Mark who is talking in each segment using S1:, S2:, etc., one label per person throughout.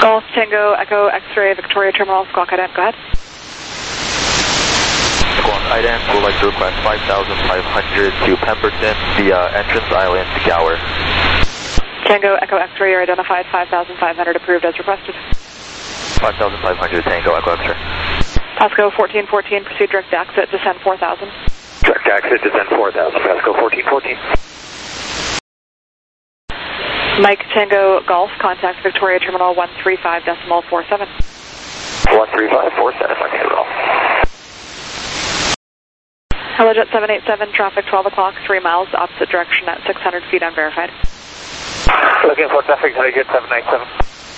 S1: Golf Tango Echo X-ray Victoria Terminal, Squawk Ident, go ahead.
S2: Squawk Ident would like to request 5,500 to Pemberton via Entrance Island, Gower.
S1: Tango Echo X-ray, you're identified, 5,500 approved as requested.
S2: 5,500 Tango Echo X-ray.
S1: Pasco 1414, proceed direct exit, descend 4,000.
S2: Direct exit, descend 4,000, Pasco 1414.
S1: Mike Tango Golf, contact Victoria Terminal 135.47.
S2: 135.47, Mike Tango Golf.
S1: Hello Jet 787, traffic 12 o'clock, 3 miles, opposite direction at 600 feet unverified.
S2: Looking for traffic, Hello Jet 787.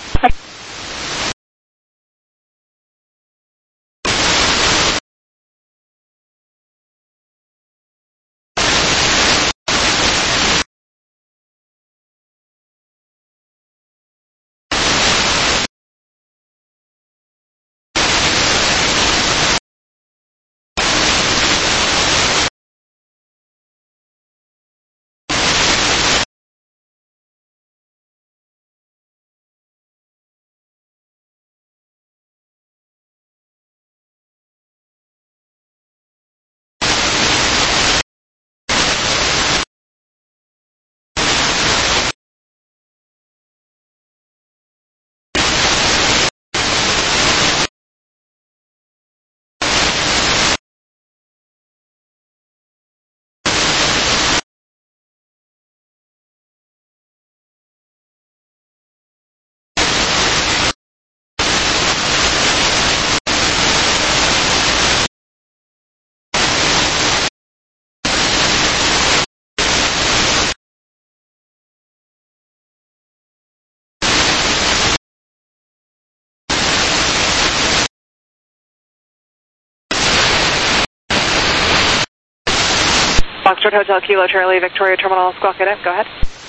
S1: Foxtrot Hotel Kilo Charlie, Victoria Terminal, Squawk Ident, go ahead.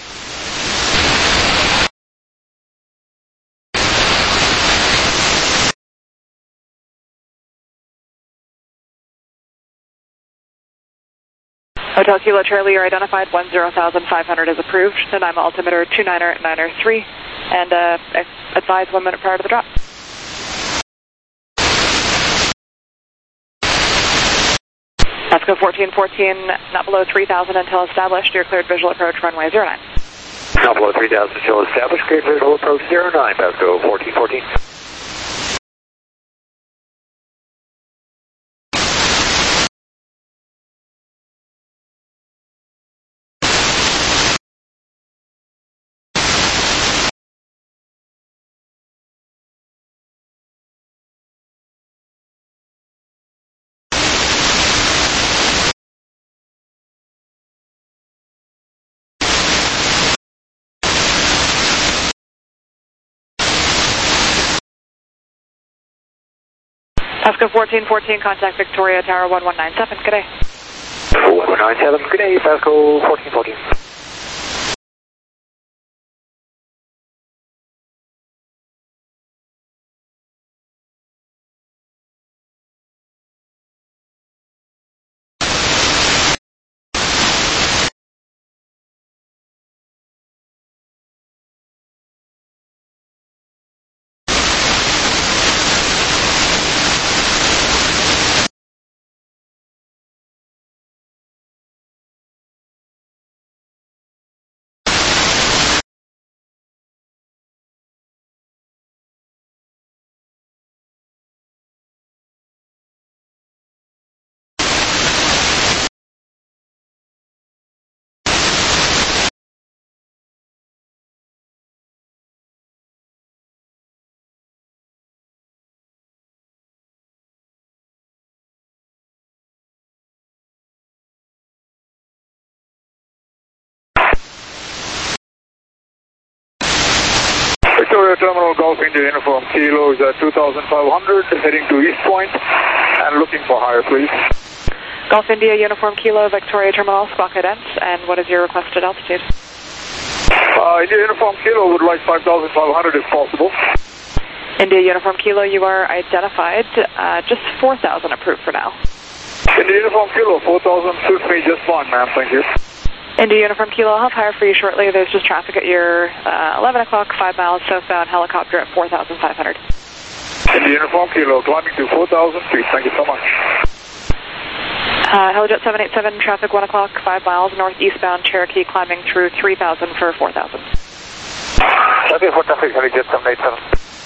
S1: Hotel Kilo Charlie, you're identified, 10,500 is approved, and I'm altimeter 299er3, and advise 1 minute prior to the drop. Pasco 1414, not below 3,000 until established. You're cleared visual approach runway 09.
S2: Not below 3,000 until established. Cleared visual approach 09. Pasco 1414.
S1: Pasco 1414, contact Victoria Tower 1197, good day.
S2: 1197, good day, Pasco 1414.
S3: Victoria Terminal Golf India Uniform Kilo is at 2,500, heading to East Point and looking for higher, please.
S1: Golf India Uniform Kilo, Victoria Terminal, Squawk Ident, and what is your requested altitude?
S3: India Uniform Kilo would like 5,500 if possible.
S1: India Uniform Kilo, you are identified, just 4,000 approved for now.
S3: India Uniform Kilo, 4,000 suits me just fine, ma'am, thank you.
S1: India Uniform Kilo, I'll have higher for you shortly. There's just traffic at your 11 o'clock, 5 miles southbound helicopter at 4,500.
S3: India Uniform Kilo, climbing to 4,000 feet. Thank you so much.
S1: Helijet 787, traffic 1 o'clock, 5 miles northeastbound Cherokee, climbing through 3,000 for 4,000.
S3: Okay, for traffic, Helijet 787.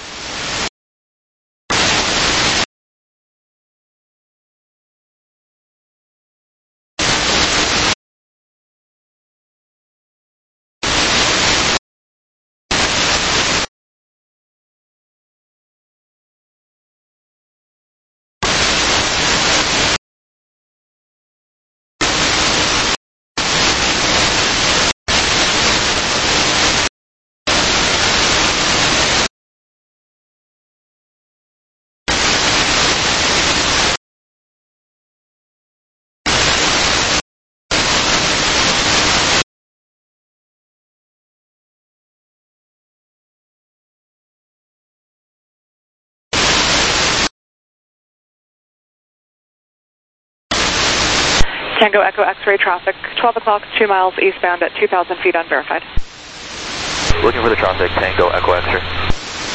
S1: Tango Echo X-ray traffic, 12 o'clock, 2 miles eastbound at 2,000 feet unverified.
S2: Looking for the traffic, Tango Echo X-ray.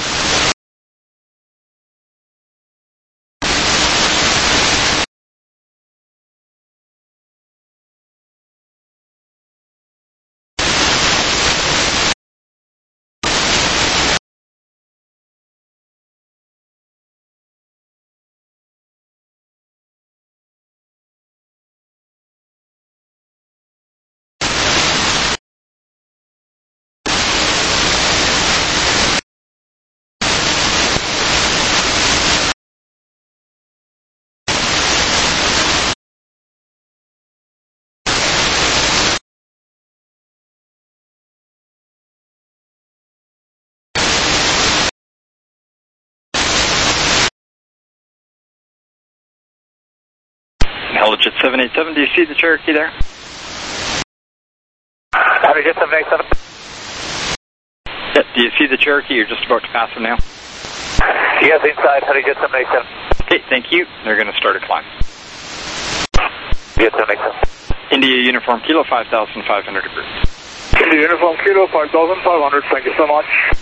S4: Helijet 787, do you see the Cherokee there?
S3: Helijet 787.
S4: Yeah, do you see the Cherokee? You're just about to pass him now.
S3: Yes, inside, Helijet 787.
S4: Okay, thank you. They're going to start a climb.
S3: Jet 787.
S4: India Uniform Kilo, 5,500 degrees.
S3: India Uniform Kilo, 5,500. Thank you so much.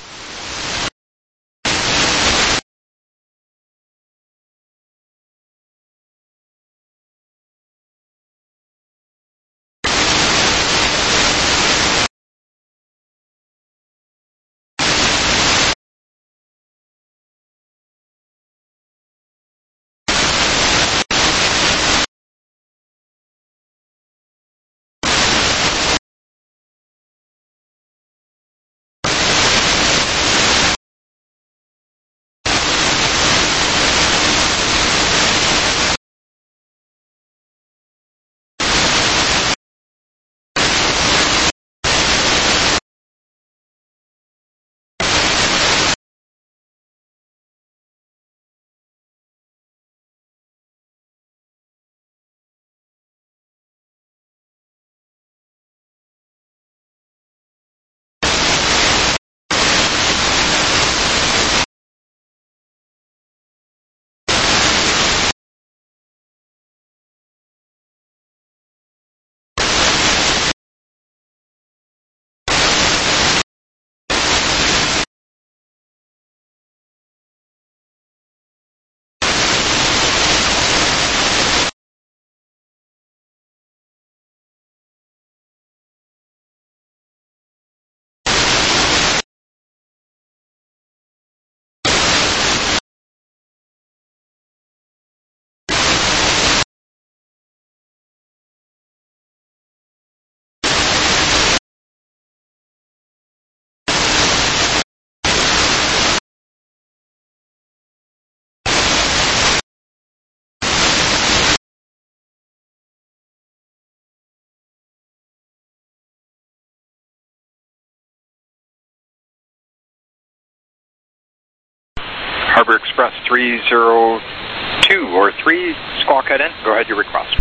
S4: Harbor Express 302 or 3, squawk head in. Go ahead, your request.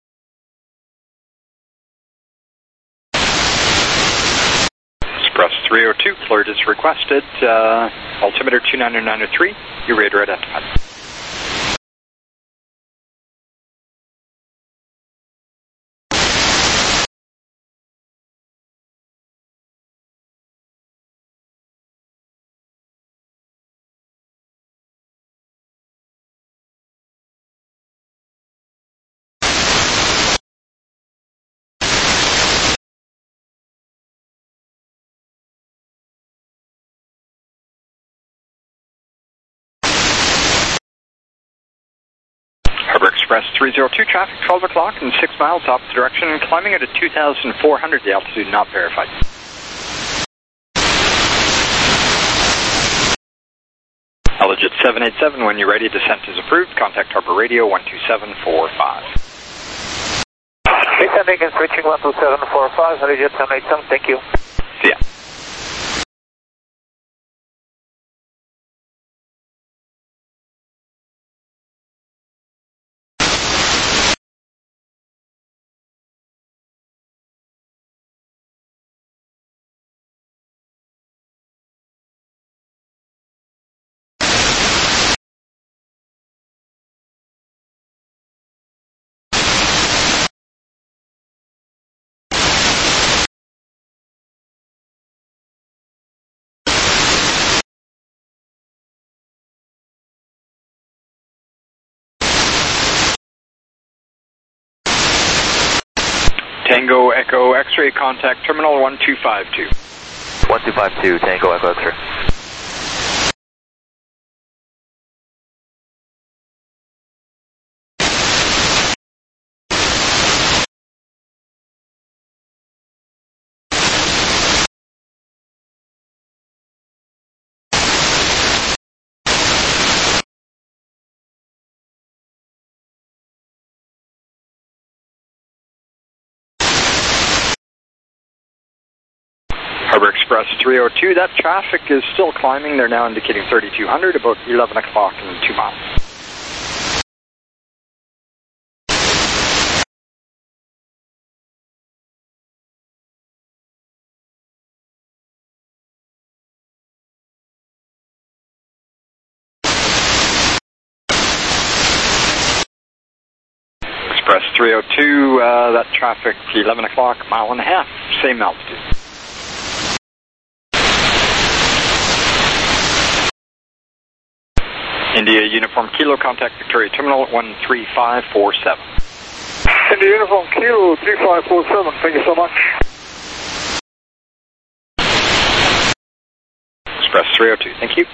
S4: Express 302, cleared as requested. Altimeter 29903, your radar identified. Harbor Express 302, traffic 12 o'clock and 6 miles opposite direction and climbing at a 2,400, the altitude not verified. Legit 787, when you're ready, descent is approved. Contact Harbor Radio 12745.
S3: Descending and switching 12745, Legit 787, thank you.
S4: See ya. Tango Echo X-ray, contact terminal 1252.
S2: 1252, Tango Echo X-ray.
S4: Harbor Express 302, that traffic is still climbing. They're now indicating 3,200, about 11 o'clock and 2 miles. Express 302, that traffic 11 o'clock, mile and a half, same altitude. India Uniform Kilo, contact Victoria Terminal 13547.
S3: India Uniform Kilo 3547, thank you so much.
S4: Express 302, thank you.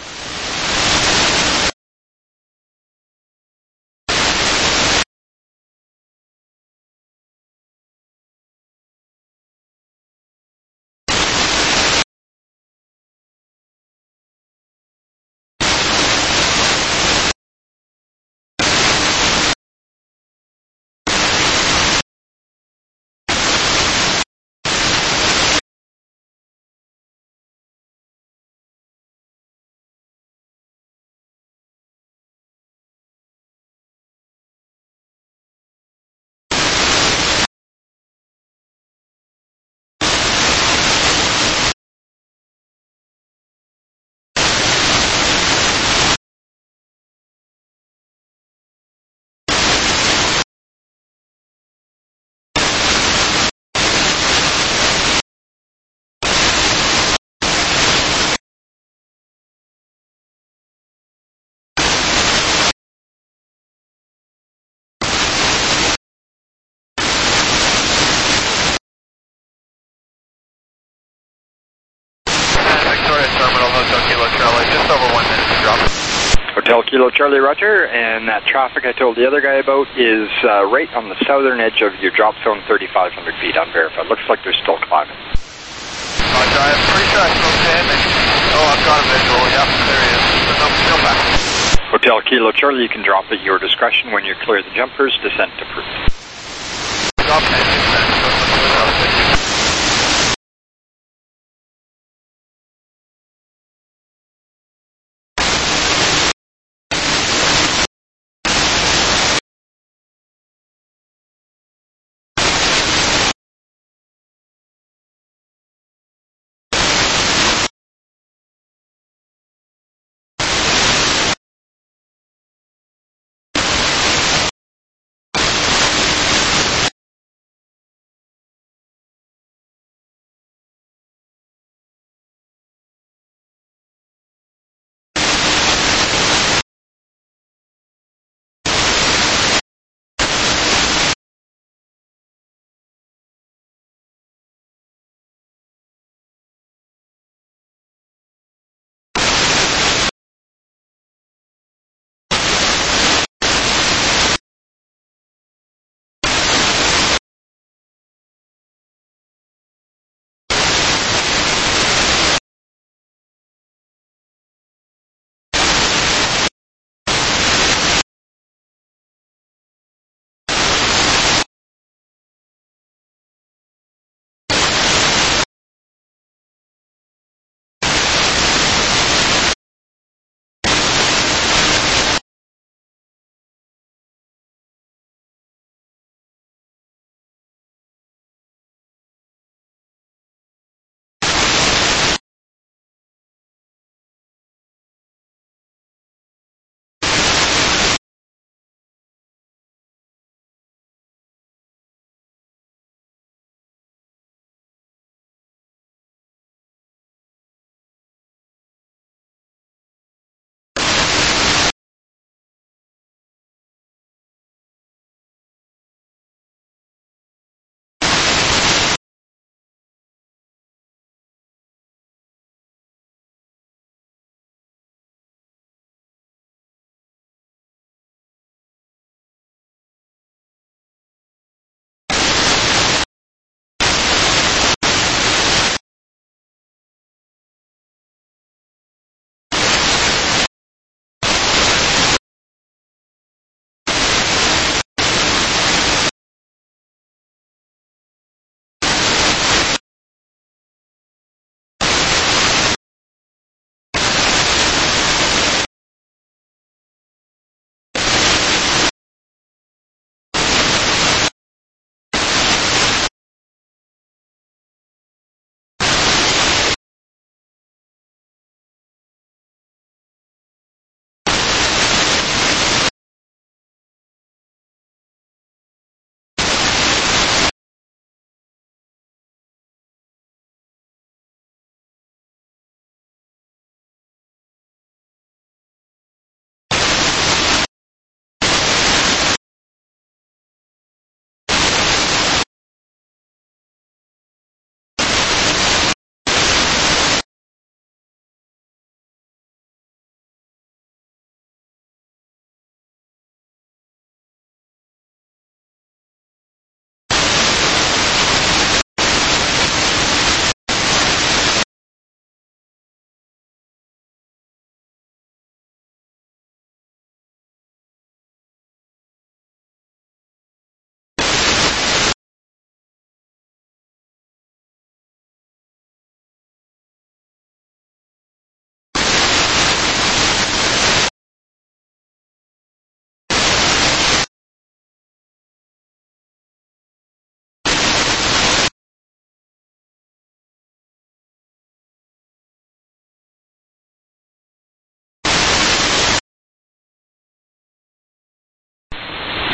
S4: Hotel Kilo Charlie, Roger, and that traffic I told the other guy about is right on the southern edge of your drop zone, 3,500 feet unverified. Looks like they're still climbing.
S2: Roger, I'm pretty sure I spoke to him. Oh, I've got a visual. Yep, there he is. But no, still back.
S4: Hotel Kilo Charlie, you can drop at your discretion when you clear the jumpers. Descent approved.
S2: Drop heading,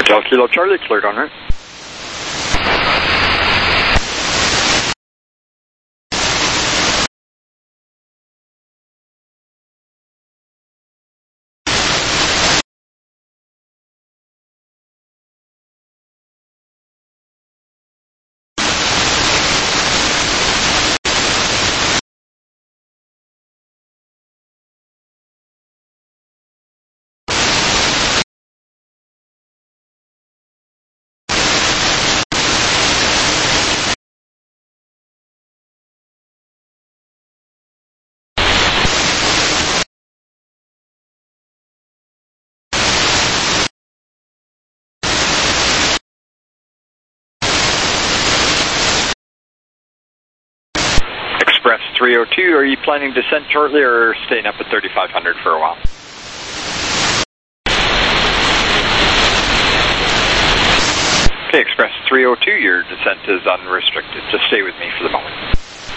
S4: Hotel Kilo Charlie, cleared en route. Express 302, are you planning descent shortly or staying up at 3500 for a while? Okay, Express 302, your descent is unrestricted. Just stay with me for the moment.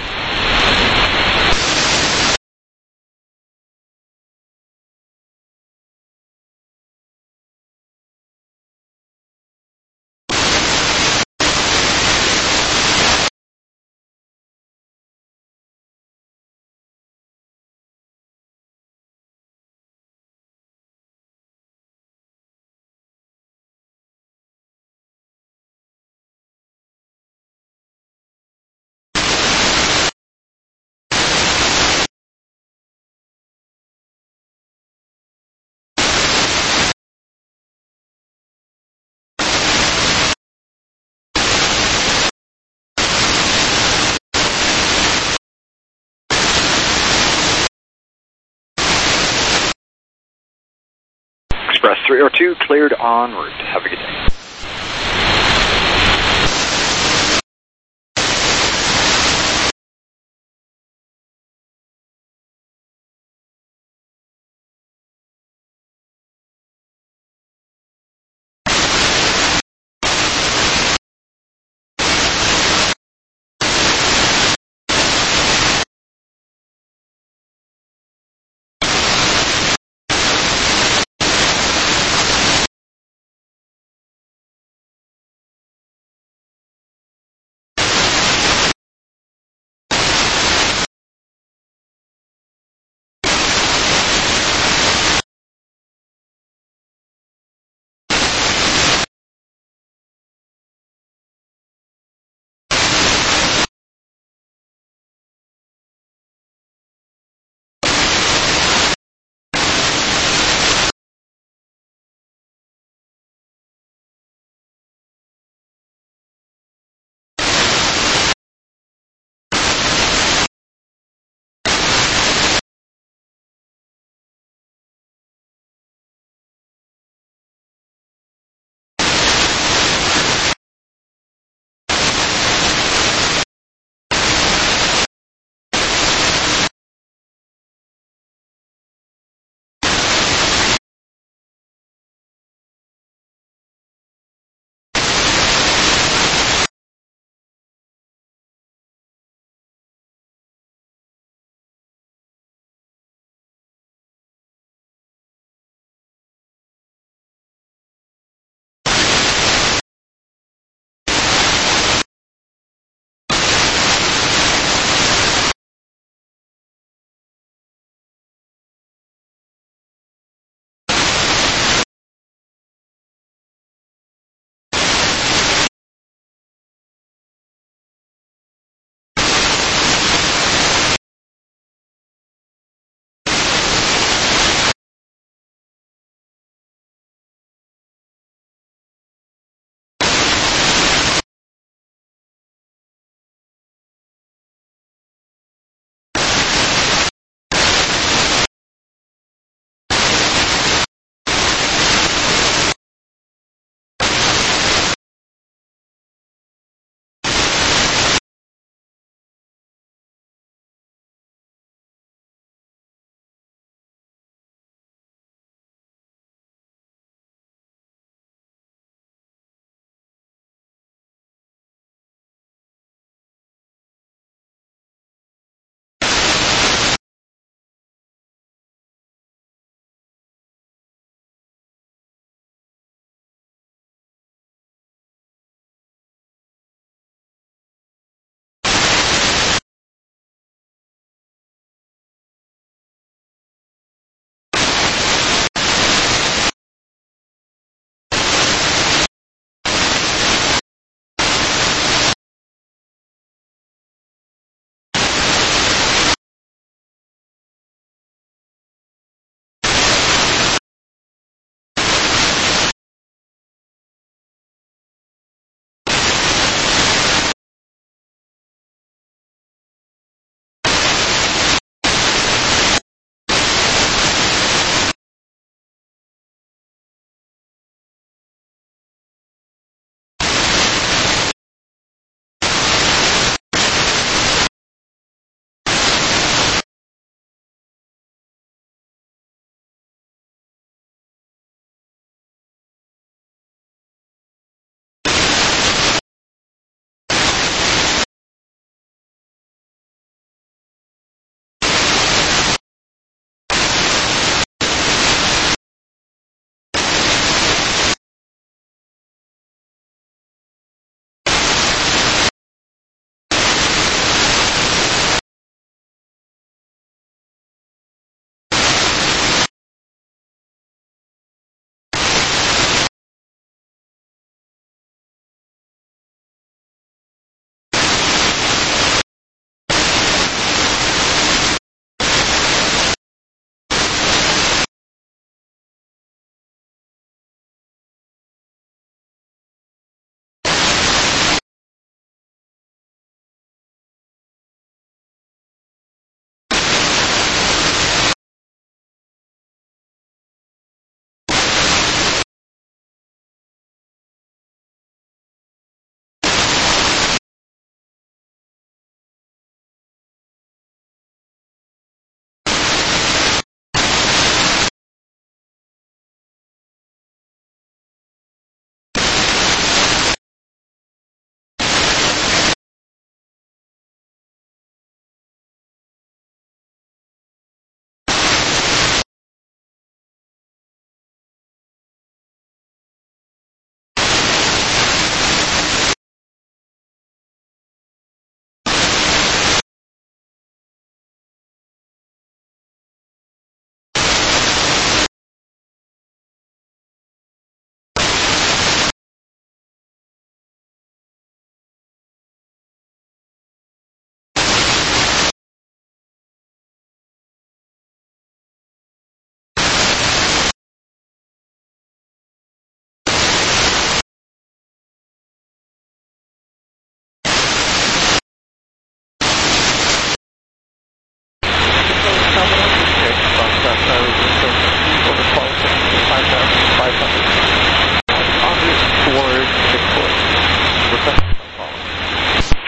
S4: Express 302, cleared en route. Have a good day.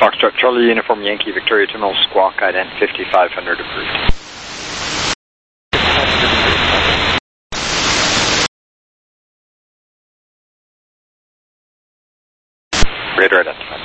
S4: Foxtrot Charlie Uniform Yankee Victoria Terminal Squawk ident 5500 approved. Radar identified.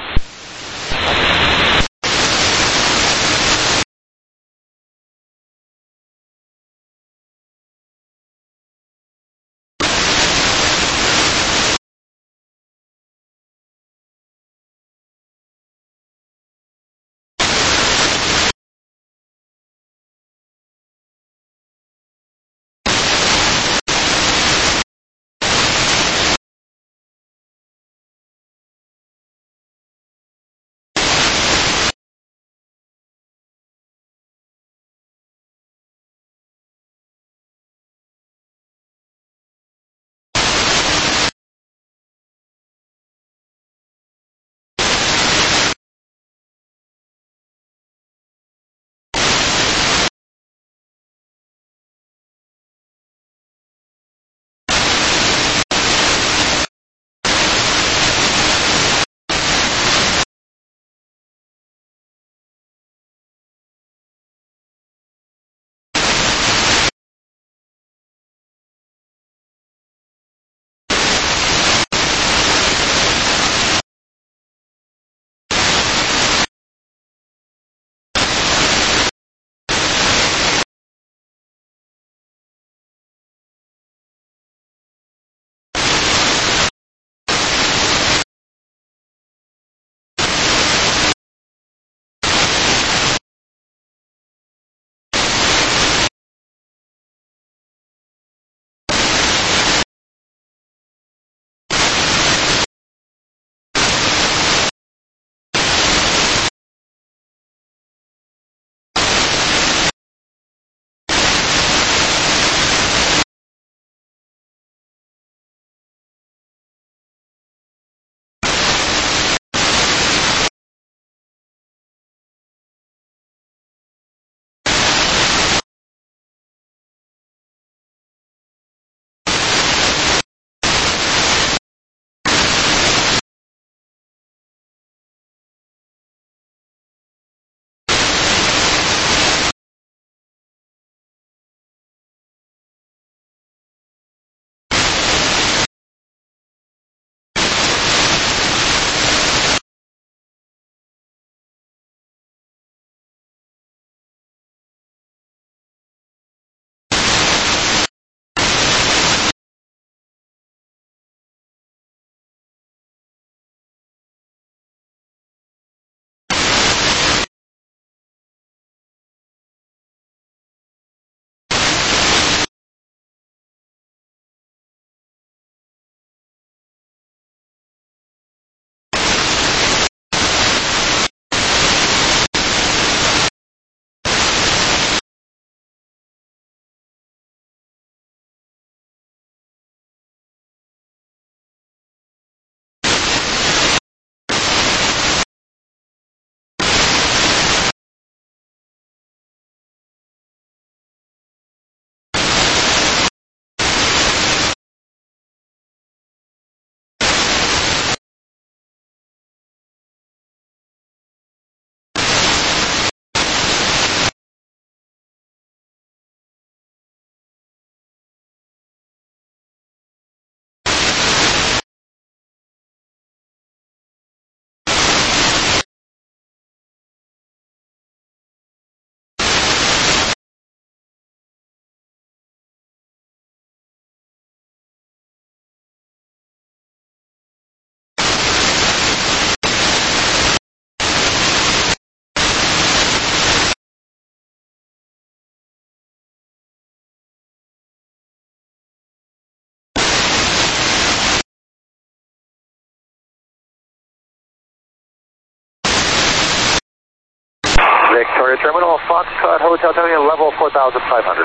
S5: Victoria Terminal, Foxtrot Hotel, Tango level 4,500.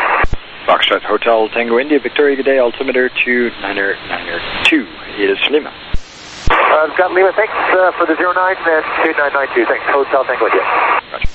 S4: Foxtrot Hotel Tango India, Victoria, good day, altimeter 2992. It is Lima.
S5: I've got Lima, thanks for the 09 and 2992. Thanks, Hotel Tango India.
S4: Roger.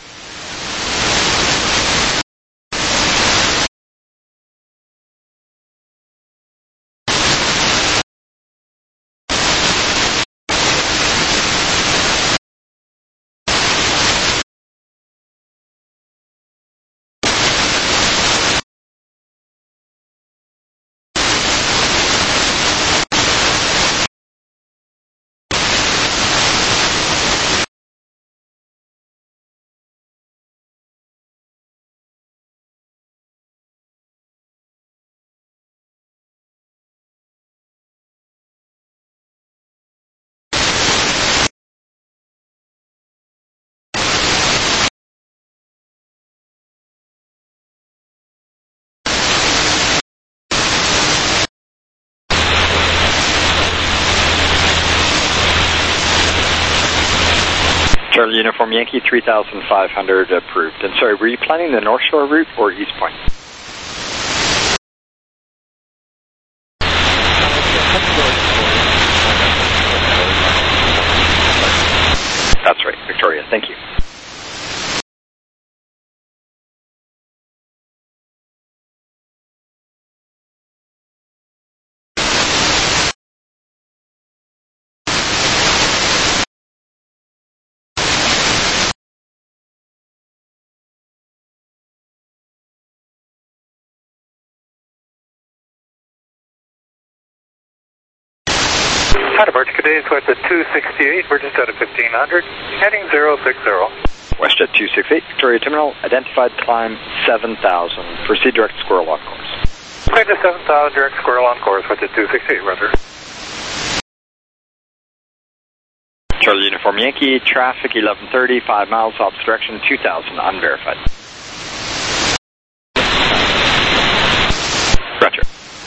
S4: Charlie Uniform Yankee, 3,500 approved. And sorry, were you planning the North Shore route or East Point? That's right, Victoria. Thank you.
S5: Hi, Departure Today, WestJet 268, we're just out of 1500, heading 060.
S4: WestJet 268, Victoria Terminal, identified climb 7,000. Proceed direct squirrel on course.
S5: Climb to 7,000, direct squirrel on course, WestJet 268, roger.
S4: Charlie Uniform Yankee, traffic 1130, 5 miles, opposite direction, 2,000, unverified. Roger.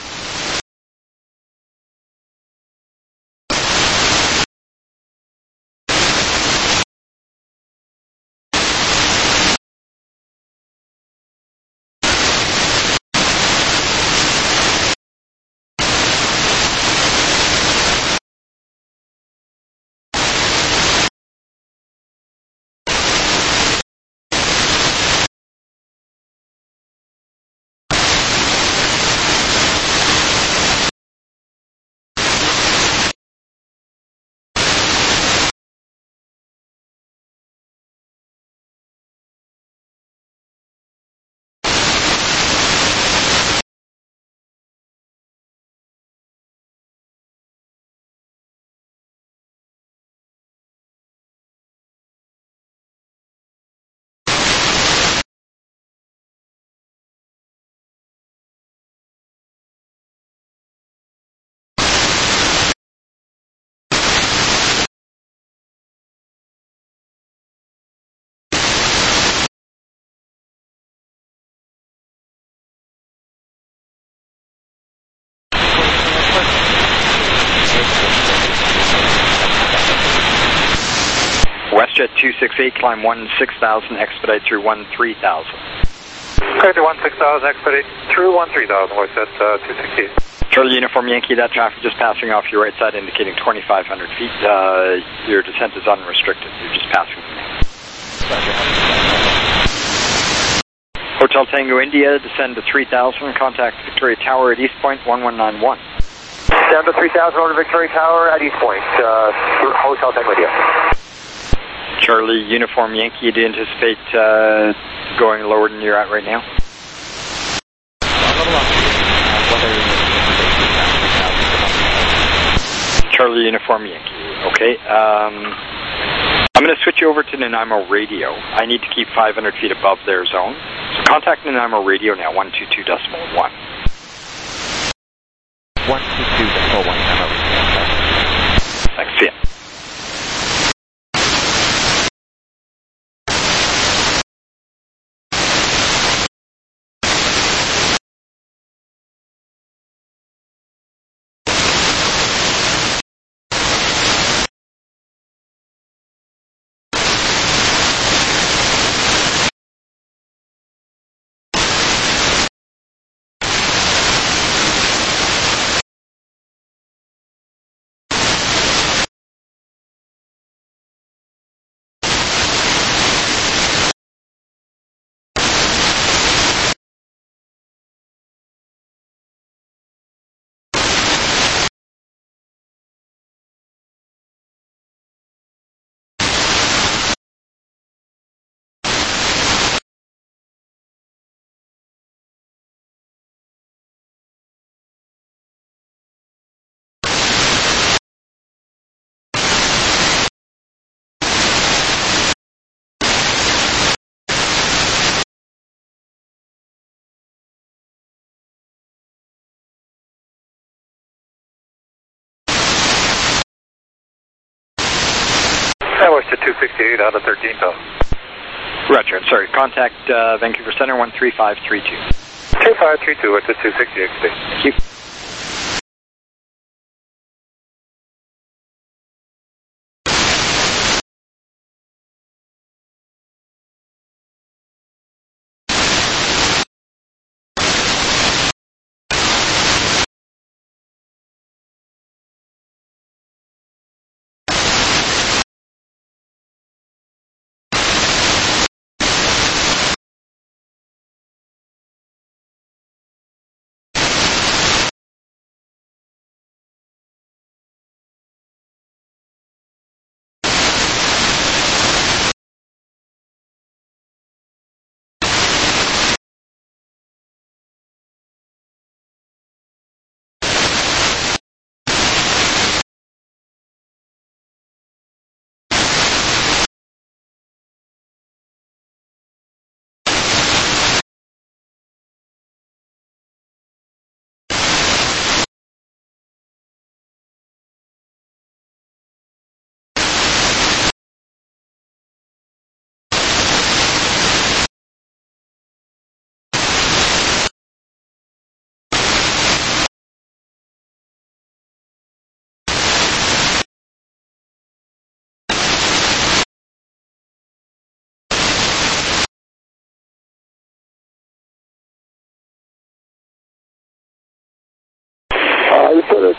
S4: WestJet 268, climb 16,000, expedite through 13,000.
S5: Climb to 16,000, expedite through 13,000, WestJet 268.
S4: Charlie Uniform Yankee, that traffic just passing off your right side, indicating 2,500 feet. Your descent is unrestricted. You're just passing the main. Hotel Tango India, descend to 3,000, contact Victoria Tower at East Point, 1191.
S5: Down to 3,000 over Victoria Tower at East Point, Hotel Tango India.
S4: Charlie Uniform Yankee, do you anticipate going lower than you're at right now? Charlie Uniform Yankee, okay. I'm going to switch you over to Nanaimo Radio. I need to keep 500 feet above their zone. So contact Nanaimo Radio now, 122.1.
S6: 122.1.
S4: Thanks, see ya.
S5: That was to 268 out of 13,000.
S4: Roger, sorry, contact Vancouver Center, 13532.
S5: 2532 at the 268 station.
S4: Thank you.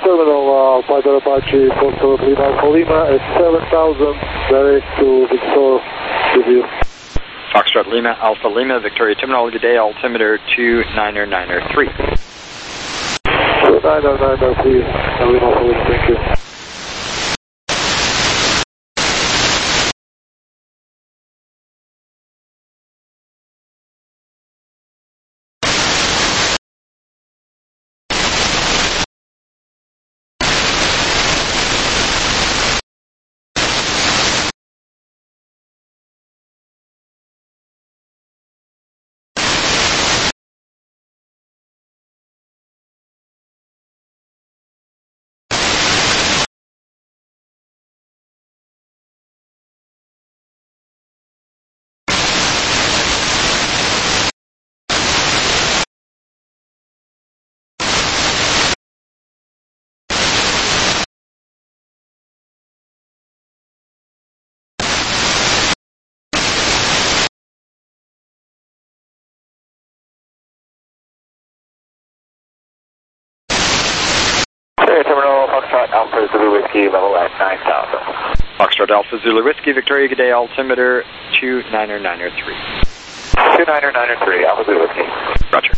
S3: terminal, Fighter Apache, Foxtrot Lima Alpha Lima at 7,000, direct to Victor with you.
S4: Foxtrot Lima Alpha Lima, Victoria Terminal, good day, altimeter 29903.
S3: 29903, Lima Alpha Lima, thank you.
S5: Terminal Foxtrot Alpha Zulu Whiskey, level at 9,000.
S4: Foxtrot Alpha Zulu Whiskey, Victoria, good day, altimeter 29903.
S5: 29903, Alpha Zulu Whiskey.
S4: Roger.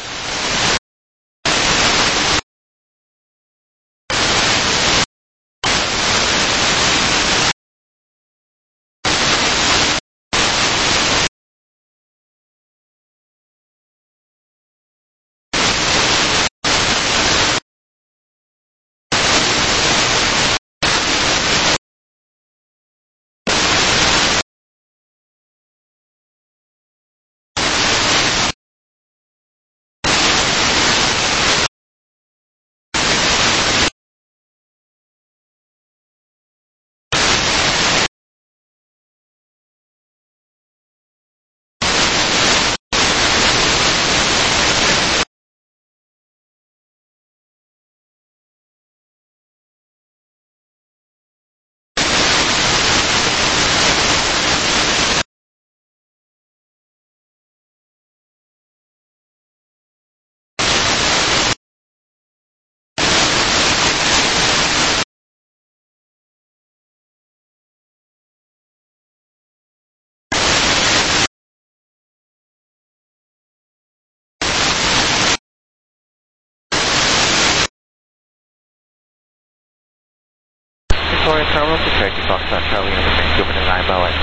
S6: Victoria Terminal, Security Foxtrot Charlie Uniform Yankee over to Nimo at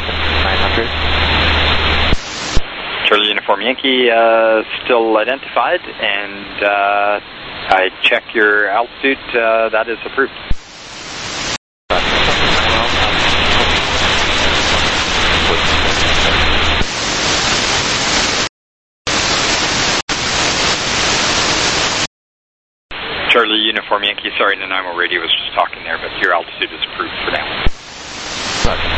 S6: 2,900.
S4: Charlie Uniform Yankee, still identified, and I checked your altitude, that is approved. Charlie Uniform Yankee, sorry, Nanaimo Radio was just talking there, but your altitude is approved for now.
S6: Roger.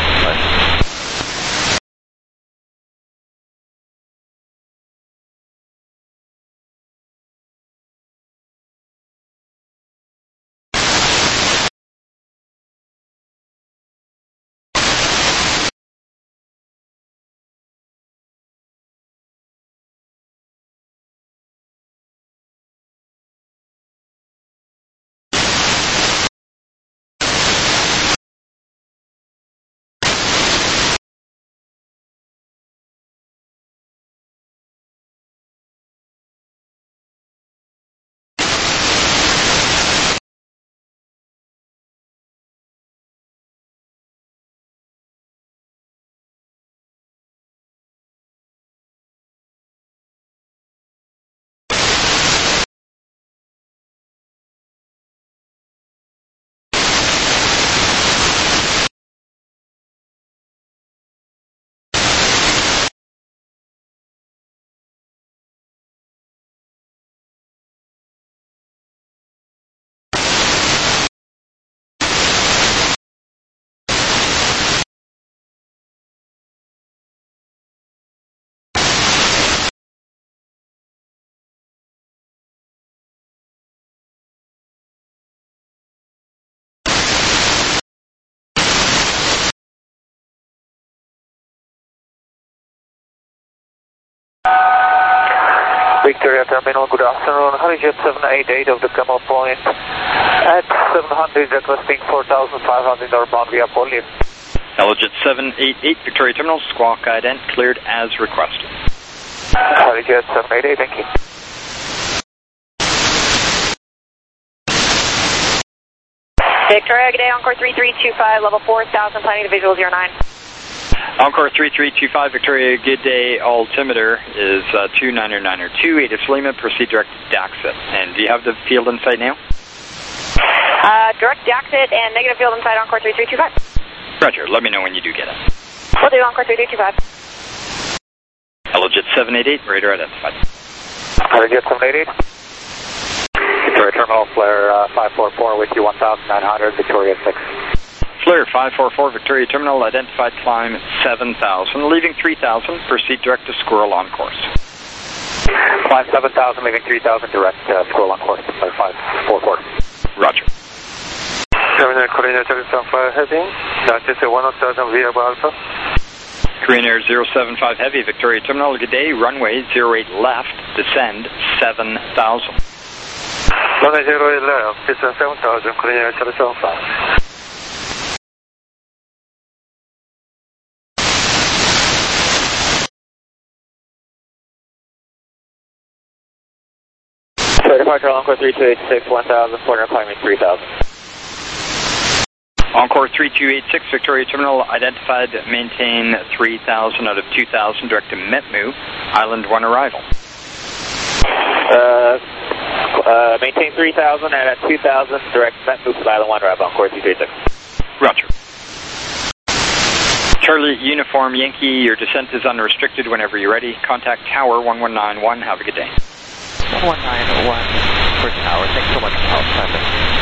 S5: Victoria Terminal, good afternoon. Helijet 788 of the Camel Point. At 700, requesting 4,500 northbound via Polly.
S4: Alleged 788, Victoria Terminal, squawk ident, cleared as requested.
S5: Alleged 788, thank you.
S1: Victoria, good day, Encore 3325, level 4000, planning to visual 09.
S4: Encore 3325, Victoria, good day, altimeter is 29902, ATIS Lima, proceed direct to Daxit. And do you have the field insight now?
S1: Direct Daxit and negative field inside Encore 3325.
S4: Roger, let me know when you do get it.
S1: Will do, Encore 3325.
S4: Alleged 788, radar identified.
S5: Alleged 788. Victoria Terminal, flare 544 with you 1,900, Victoria 6.
S4: Flare 544, Victoria Terminal, identified climb 7,000, leaving 3,000, proceed direct to Squirrel on course.
S5: Climb 7,000, leaving 3,000, direct Squirrel on course, flare 544.
S4: Roger.
S5: Terminal Korean Air 075 heading, Delta 10,000 via Alpha.
S4: Korean Air 075 Heavy, Victoria Terminal, good day, runway 08 left, descend 7,000.
S5: Runway 08 left, descend 7,000, Korean Air 075. Departure Encore 3286, 1,400, climbing 3,000.
S4: Encore 3286, Victoria Terminal, identified, maintain 3,000 out of 2,000, direct to Metmu, Island 1 arrival.
S5: Maintain 3,000 and at 2,000, direct Metmu to Island 1 arrival, Encore 3286.
S4: Roger. Charlie Uniform Yankee, your descent is unrestricted whenever you're ready. Contact Tower 1191, have a good day.
S6: 1901 for tower. Thanks so much for help.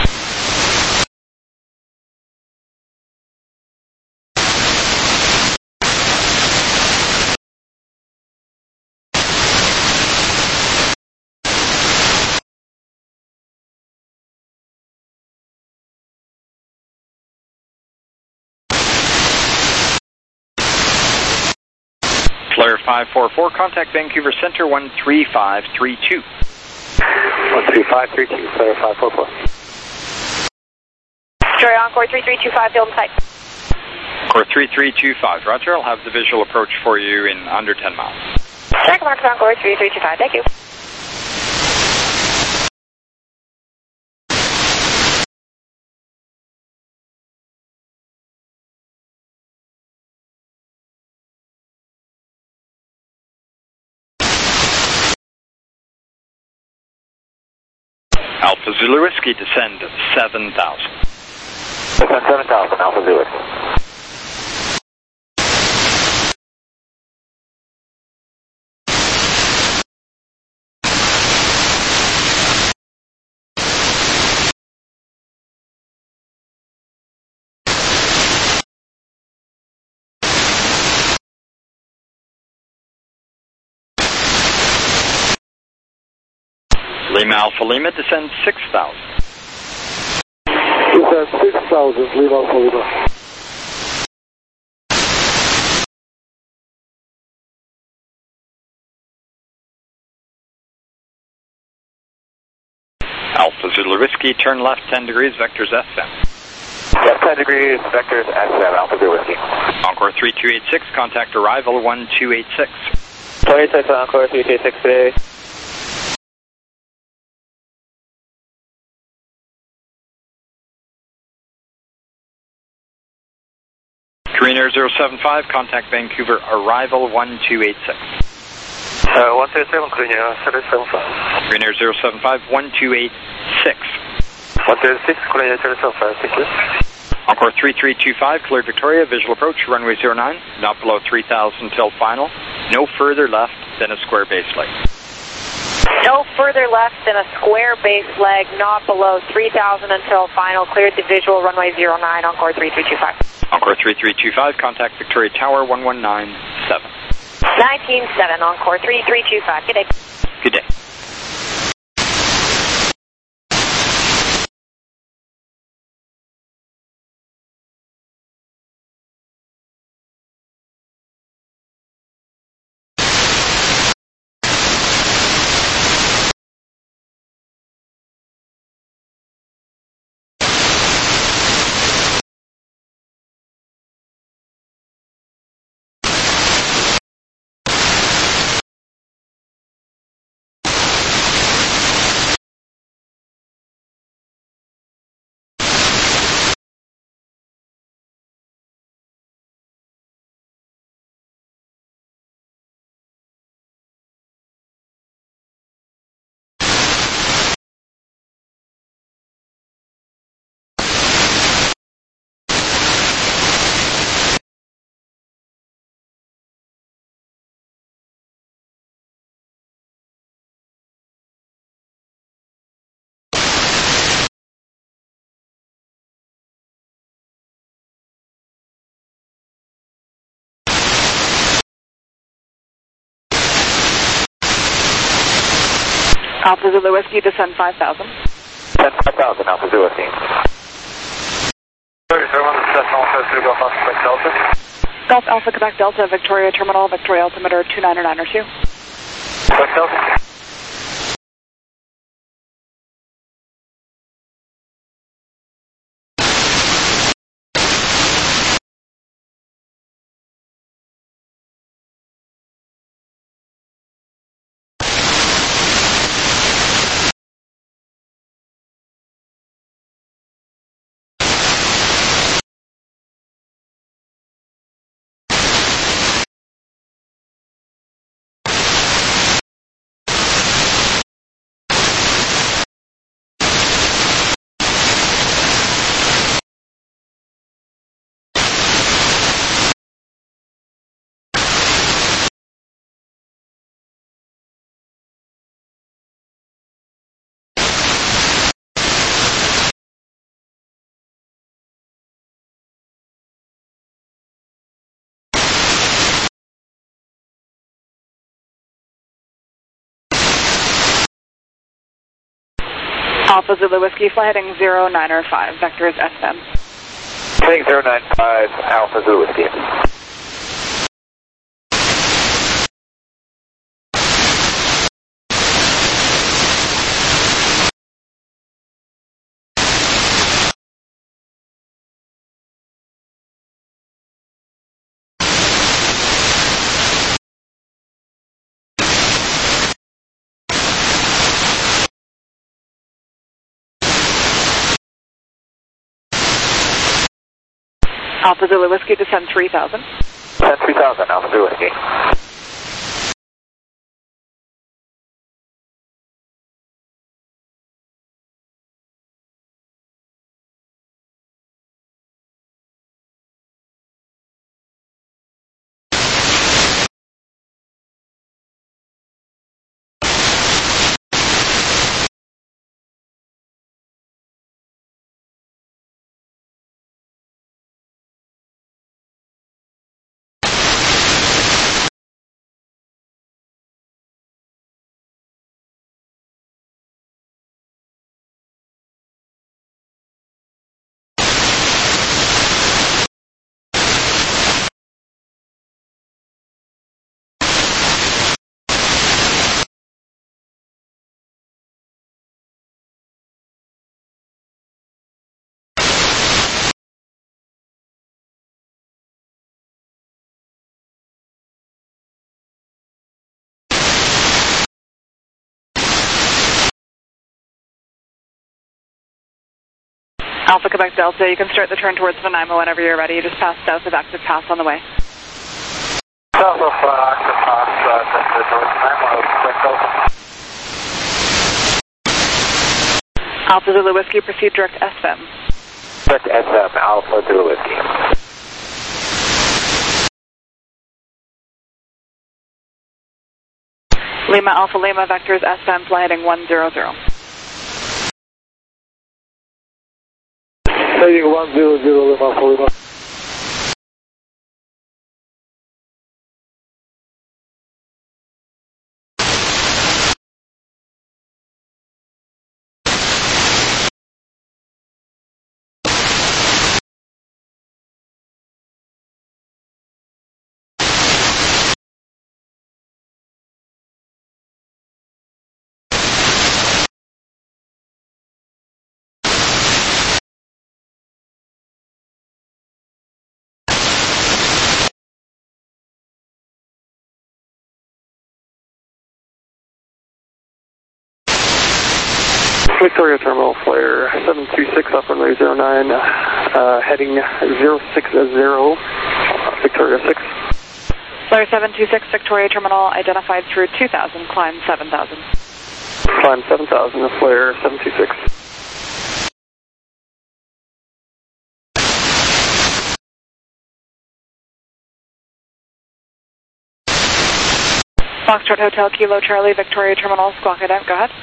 S4: Flare 544, contact Vancouver Center 13532.
S5: 13532, Flare 544.
S1: Victoria, Encore 3325, field in sight.
S4: Encore 3325, Roger, I'll have the visual approach for you in under 10 miles.
S1: Check marks Encore 3325, thank you.
S4: Alpha Zulu Whiskey, descend 7,000.
S5: Descend 7,000, Alpha Zulu Whiskey.
S4: Lima Alpha Lima, descend 6,000.
S3: Descend 6,000, Lima Alpha Lima.
S4: Alpha Zulu Whiskey, turn left 10 degrees, vectors SM.
S5: Left 10 degrees, vectors SM, Alpha Zulu Whiskey.
S4: Encore 3286, contact arrival 1286.
S5: 26 Encore 3286 today.
S4: Korean Air 075, contact Vancouver, arrival 1286.
S5: 137, Korean Air 075.
S4: Korean Air 075, 1286.
S5: 136, Korean Air 075, thank you.
S4: Encore 3325, cleared Victoria, visual approach, runway 09, not below 3,000 till final. No further left than a square base leg.
S1: No further left than a square base leg, not below 3,000 until final. Cleared the visual, runway 09, Encore 3325.
S4: Encore 3325, contact Victoria Tower 1197.
S1: 197, Encore 3325. Good day.
S4: Good day.
S1: Alpha Zulu Whiskey, descend 5,000.
S5: Descend 5,000, Alpha Zulu Whiskey.
S1: Golf Alpha Quebec Delta, Victoria Terminal, Victoria Altimeter 299er2.
S5: Quebec Delta.
S1: Alpha Zulu Whiskey, fly heading 095, vector is SM.
S5: Heading 095, Alpha Zulu Whiskey.
S1: Alpha Zulu Whiskey, descend 3,000.
S5: Descend 3,000, Alpha Zulu Whiskey.
S1: Alpha Quebec Delta, you can start the turn towards Nanaimo whenever you're ready. You just passed south of Active Pass on the way.
S5: South of Active Pass, towards Nanaimo, Quebec Delta.
S1: Alpha Zulu Whiskey, proceed direct SM.
S5: Direct SM, Alpha Zulu Whiskey.
S1: Lima Alpha Lima, vectors SM, fly heading 100.
S3: Heading 100, Lima Alpha Lima. Victoria Terminal, flare 726 up runway 09, heading 060, Victoria 6.
S1: Flare 726, Victoria Terminal, identified through 2000, climb 7000.
S3: Climb 7000, flare 726.
S1: Foxtrot Hotel, Kilo Charlie, Victoria Terminal, squawk it out, go ahead.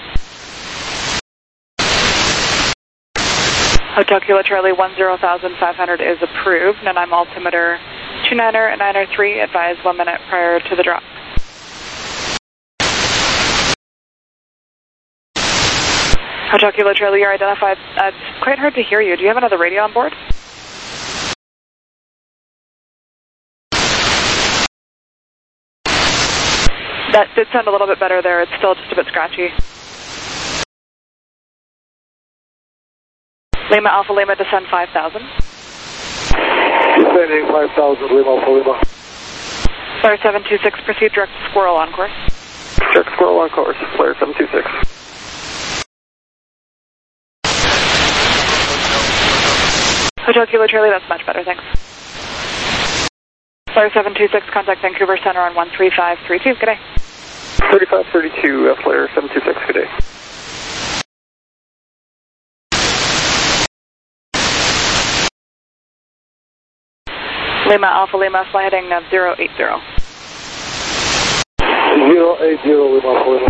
S1: Hotel Kilo Charlie 10,500 is approved, and I'm altimeter 29er and 903, advised 1 minute prior to the drop. Hotel Kilo Charlie, you're identified. It's quite hard to hear you. Do you have another radio on board? That did sound a little bit better there. It's still just a bit scratchy. Lima Alpha Lima, descend 5,000.
S3: Descending 5,000, Lima Alpha Lima.
S1: Flare 726, proceed direct to Squirrel on course.
S3: Direct Squirrel on course, Flare 726.
S1: Hotel Kilo Charlie, that's much better, thanks. Flare 726, contact Vancouver Center on 13532, good day.
S3: 3532, Flare 726, good day.
S1: Lima Alpha Lima, fly heading 080.
S3: 080, Lima Alpha Lima.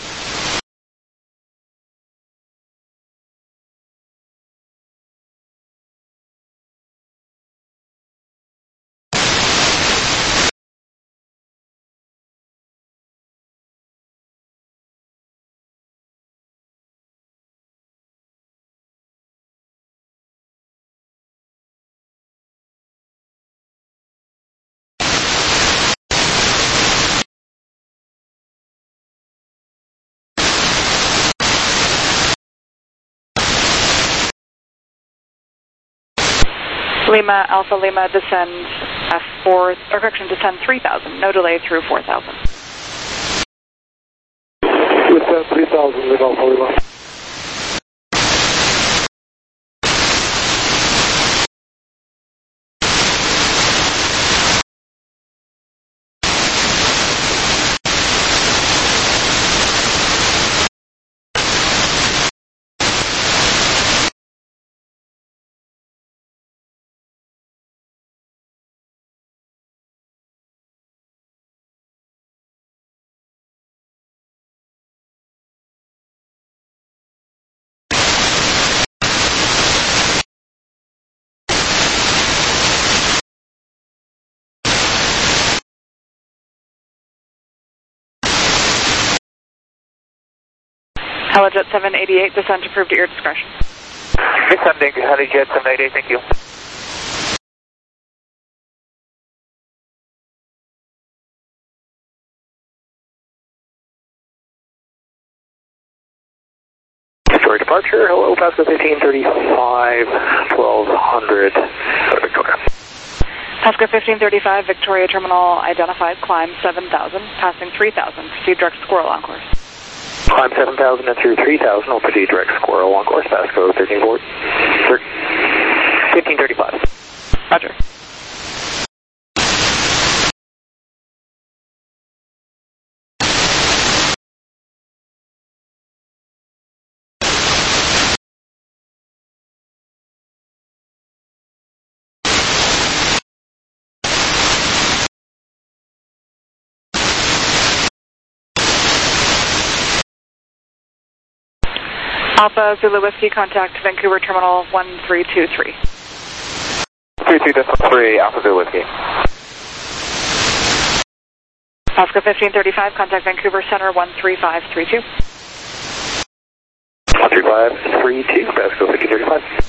S1: Lima Alpha Lima, descend descend 3,000. No delay through 4,000.
S3: Descend 3,000, Lima Alpha Lima.
S1: Helijet 788, descend approved at your discretion.
S5: Descending Helijet 788, thank you. Story departure, hello, Pasco 1535, 1200, Victoria.
S1: Pasco 1535, Victoria Terminal identified, climb 7,000, passing 3,000, proceed direct Squirrel on course.
S5: Climb 7,000 and through 3,000, we'll proceed direct Squirrel on course, Pasco 1535.
S1: Roger. Alpha Zulu Whiskey, contact Vancouver Terminal 1323.
S5: 32.3, Alpha Zulu Whiskey.
S1: Pasco 1535, contact Vancouver Center 13532.
S5: 13532, Pasco 1535.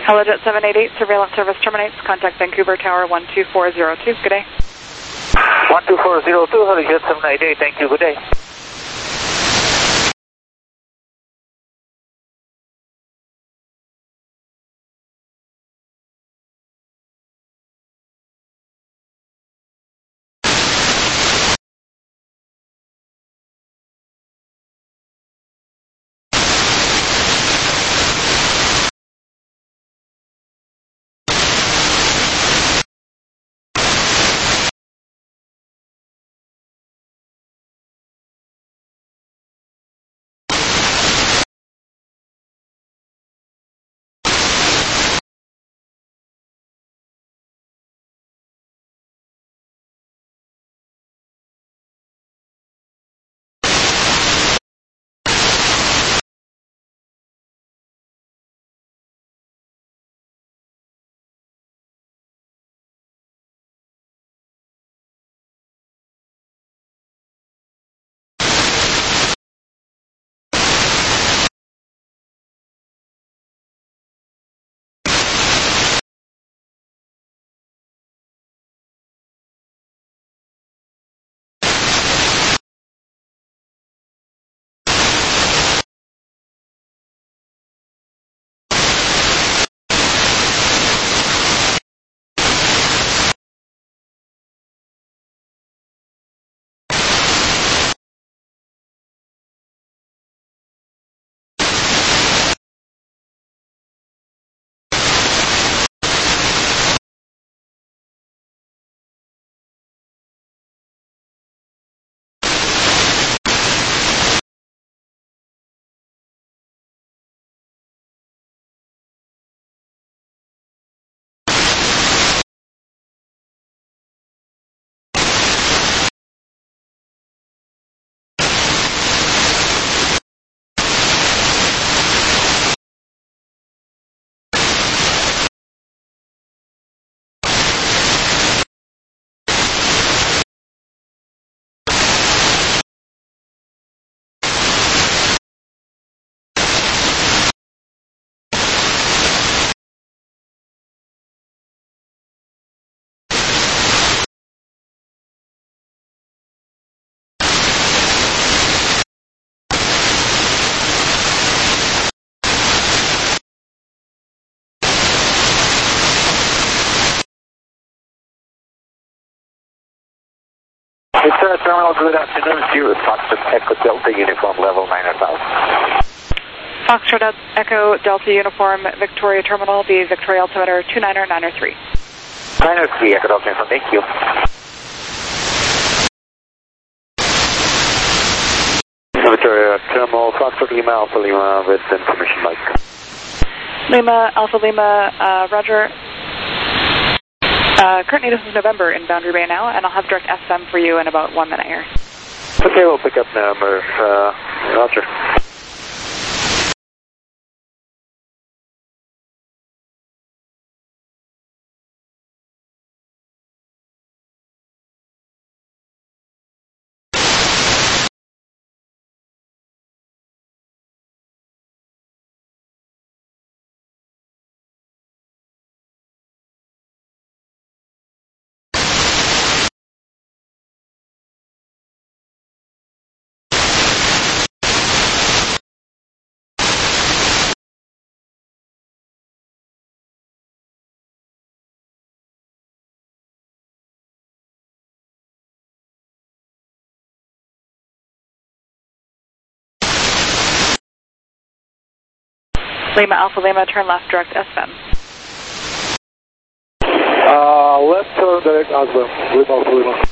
S1: Helijet 788, surveillance service terminates. Contact Vancouver Tower 12402. Good day.
S5: 12402, Helijet 788, thank you, good day. It's Terminal, good afternoon. Zero Foxtrot Echo Delta Uniform level 9,000.
S1: Foxtrot Echo Delta Uniform Victoria Terminal, the Victoria altimeter 29903.
S5: 903 Echo Delta Uniform, thank you. Victoria Terminal, Foxtrot Lima Alpha Lima with information Mike.
S1: Lima Alpha Lima, Roger. Currently this is November in Boundary Bay now, and I'll have direct SM for you in about 1 minute here.
S5: Okay, we'll pick up number, Roger.
S1: Lima Alpha Lima, turn left, direct SM.
S3: Left turn, direct SM, Lima Alpha Lima.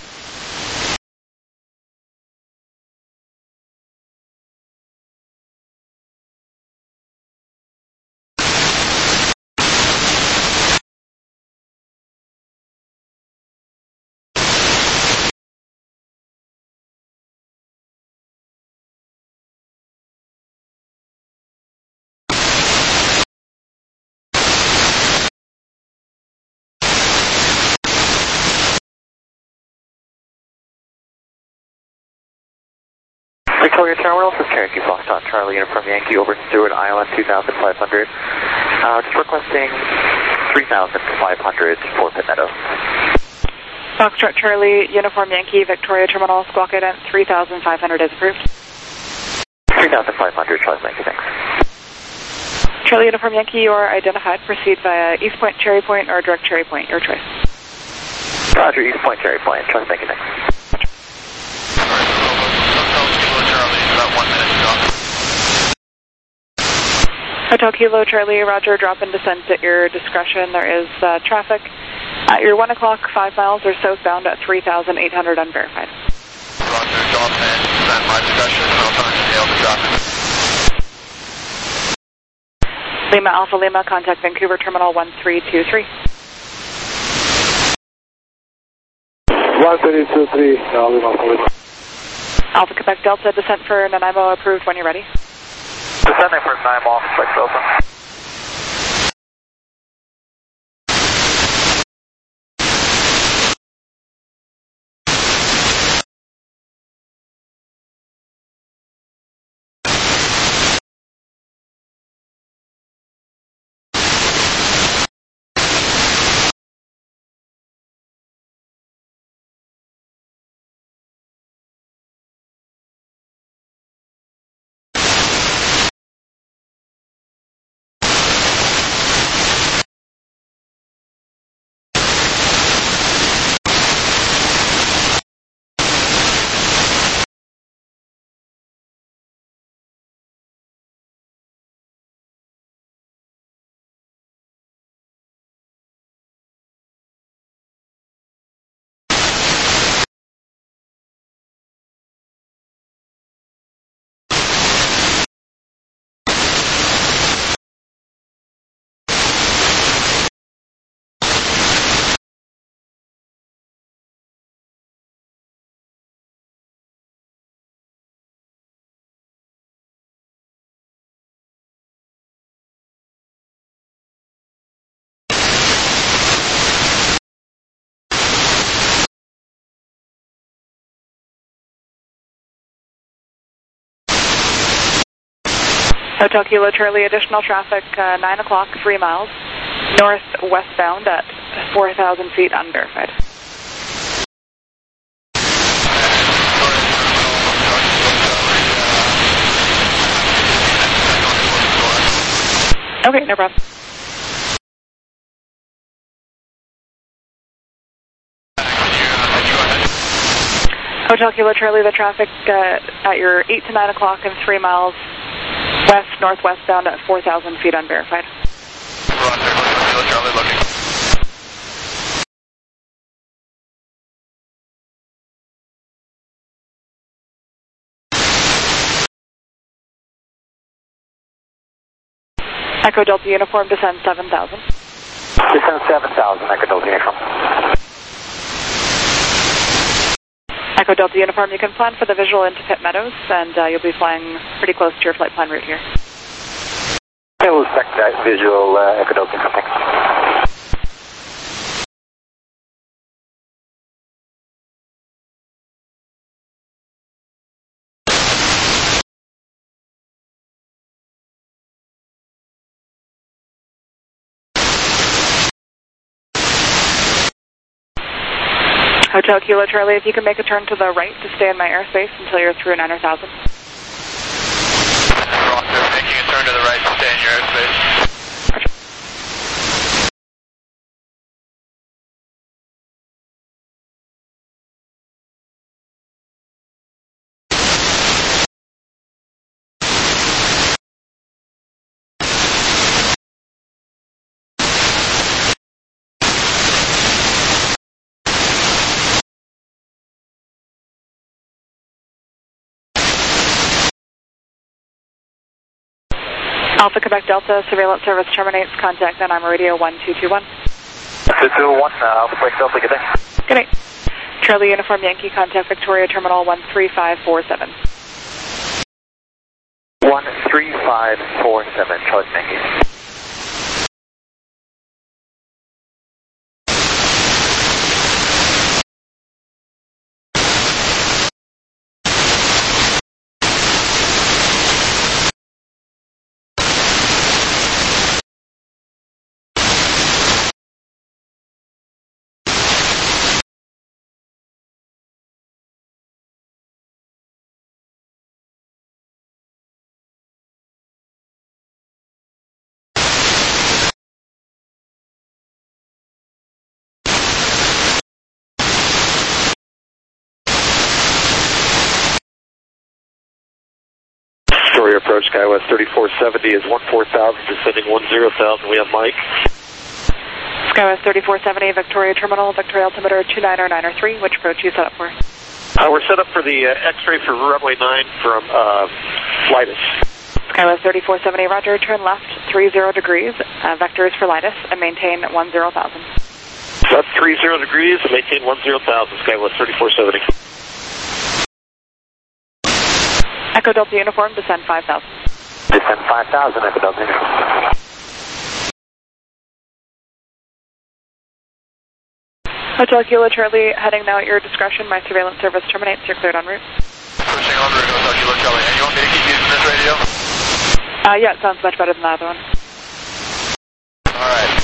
S5: Victoria Terminal, this is Cherokee Foxtrot Charlie Uniform Yankee over Stewart Island 2500. Just requesting 3,500 for Pitt Meadows.
S1: Foxtrot Charlie, Uniform Yankee, Victoria Terminal, squawk ident 3,500 is approved.
S5: 3,500, Charlie Yankee, thanks.
S1: Charlie Uniform Yankee, you are identified. Proceed via East Point, Cherry Point, or direct Cherry Point, your choice.
S5: Roger, East Point, Cherry Point, Charlie Yankee, thanks.
S1: Hotel Kilo Charlie, Roger, drop and descent at your discretion. There is traffic at your 1 o'clock, 5 miles or southbound at 3,800 unverified.
S2: Roger, drop and descent my discretion, I'll turn to the traffic.
S1: Lima Alpha Lima, contact Vancouver Terminal 1323.
S3: 1323, Lima Alpha Lima.
S1: Alpha Quebec Delta, descent for Nanaimo approved when you're ready.
S5: Descending for Nanaimo, Quebec Delta.
S1: Hotel Kilo Charlie, additional traffic, 9 o'clock, 3 miles, north-westbound at 4,000 feet unverified. Okay, no problem. Hotel Kilo Charlie, the traffic at your 8 to 9 o'clock and 3 miles west-northwestbound at 4,000 feet unverified.
S2: Roger, Kilo Charlie looking.
S1: Echo Delta Uniform, descend 7,000.
S5: Descend 7,000, Echo Delta Uniform.
S1: Echo Delta Uniform, you can plan for the visual into Pitt Meadows, and you'll be flying pretty close to your flight plan route here.
S5: I will expect that visual, Echo Delta Uniform, thanks.
S1: Hotel Kilo Charlie, if you can make a turn to the right to stay in my airspace until you're through 9,000.
S2: Roger, making a turn to the right to stay in your airspace.
S1: Alpha Quebec Delta, surveillance service terminates. Contact Nanaimo Radio 1221.
S5: 221, Alpha Quebec Delta, good day.
S1: Good night. Charlie Uniform Yankee, contact Victoria Terminal 13547.
S5: 13547, Charlie Yankee. Victoria approach, Skywest 3470 is 14,000, descending 10,000. We have Mike.
S1: Skywest 3470, Victoria Terminal, Victoria altimeter 29093. Which approach you set up for?
S5: We're set up for the X-ray for runway 9 from Leidos.
S1: Skywest 3470, roger, turn left 30 degrees, vectors for Leidos, and maintain 10,000.
S5: Left 30 degrees, and maintain 10,000, Skywest 3470.
S1: Echo Delta Uniform, descend 5,000.
S5: Descend 5,000, Echo Delta Uniform.
S1: Hotel Kilo Charlie, heading now at your discretion. My surveillance service terminates. You're cleared en route.
S2: Pushing en route, Hotel Kilo Charlie. And you want me to keep using this radio?
S1: Yeah, it sounds much better than the other one.
S2: All right.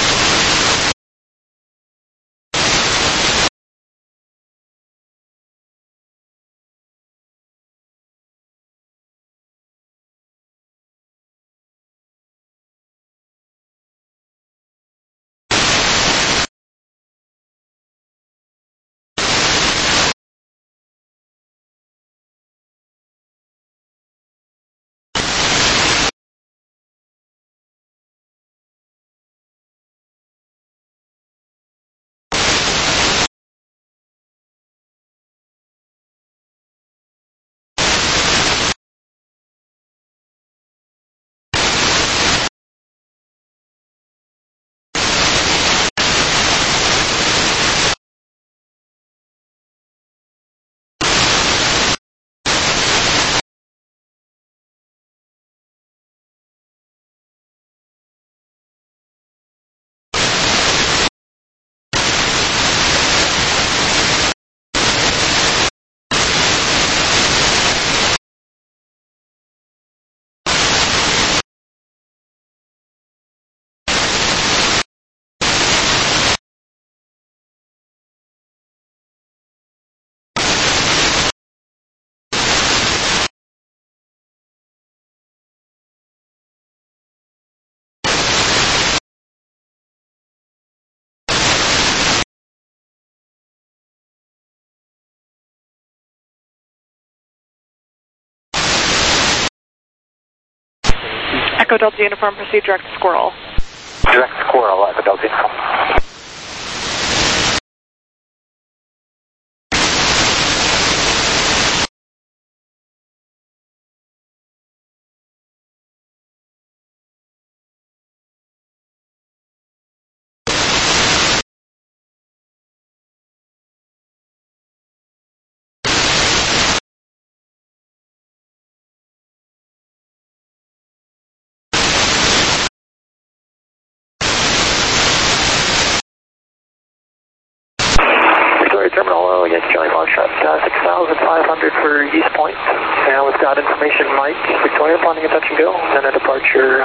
S1: Echo Delta Uniform, proceed direct to Squirrel.
S5: Direct Squirrel, Echo Delta Uniform. Terminal, against Charlie Foxtrot, 6,500 for East Point. Now we've got information, Mike, Victoria, planning a touch and go, then a departure,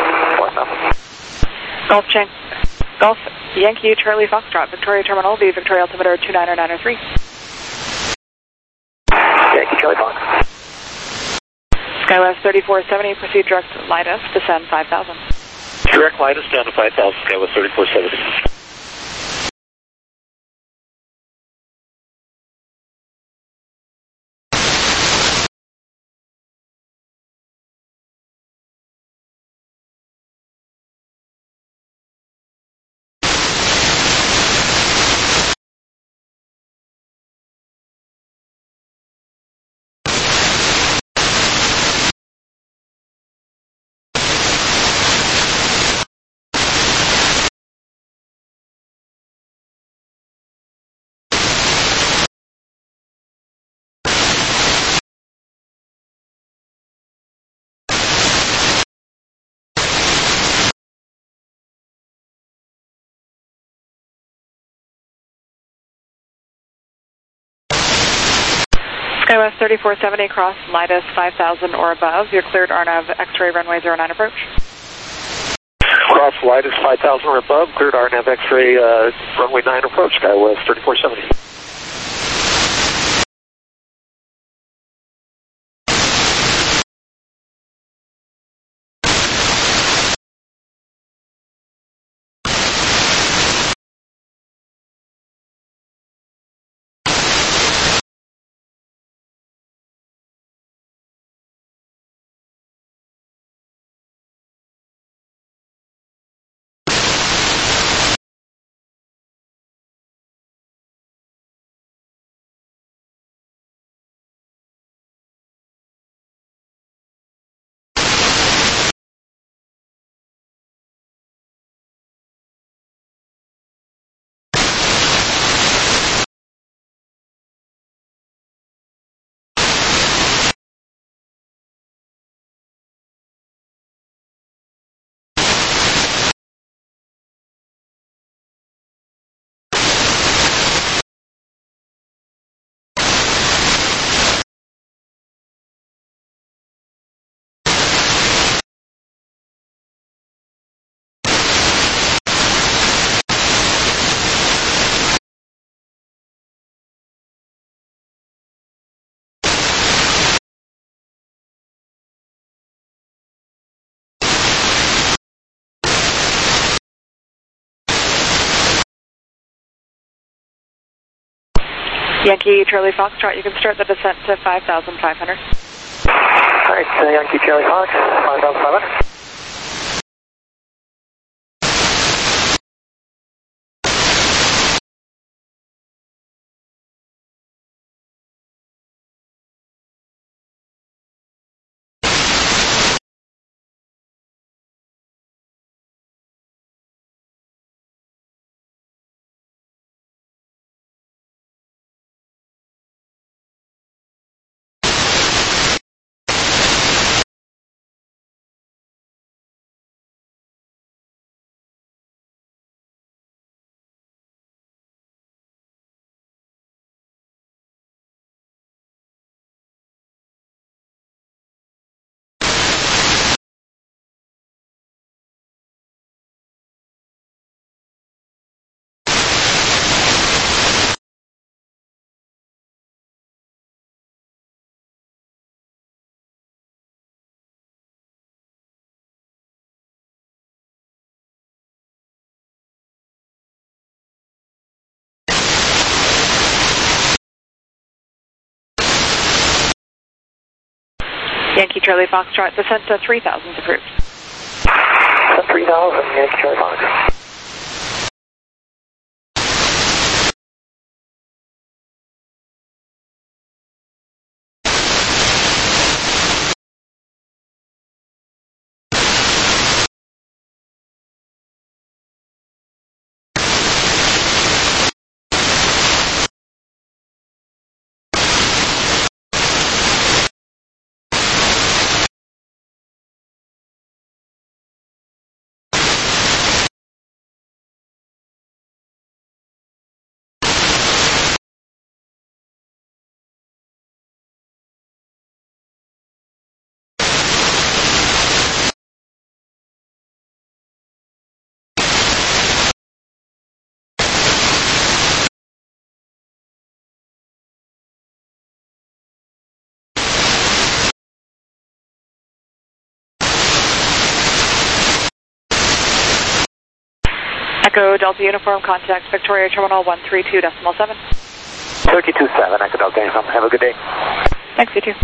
S1: Golf Yankee Charlie Foxtrot, Victoria Terminal, the Victoria altimeter 29093.
S5: Yankee Charlie Fox.
S1: Skywest 3470, proceed direct to Leidos, descend 5,000.
S5: Direct Leidos down to 5,000, Skywest 3470.
S1: Skywest 3470, cross Leidos 5,000 or above. You're cleared RNAV X-ray runway 09 approach.
S5: Cross Leidos 5,000 or above, cleared RNAV X-ray runway 9 approach, Skywest 3470.
S1: Yankee Charlie Foxtrot, you can start the descent to 5,500.
S5: Alright, Yankee Charlie Fox, 5,500.
S1: Yankee Charlie Foxtrot, descent to 3,000 is approved.
S5: 3,000, Yankee Charlie Fox.
S1: Echo Delta Uniform, contact Victoria Terminal 132.7.
S5: 32.7, Echo Delta Uniform. Have a good day.
S1: Thanks, you too.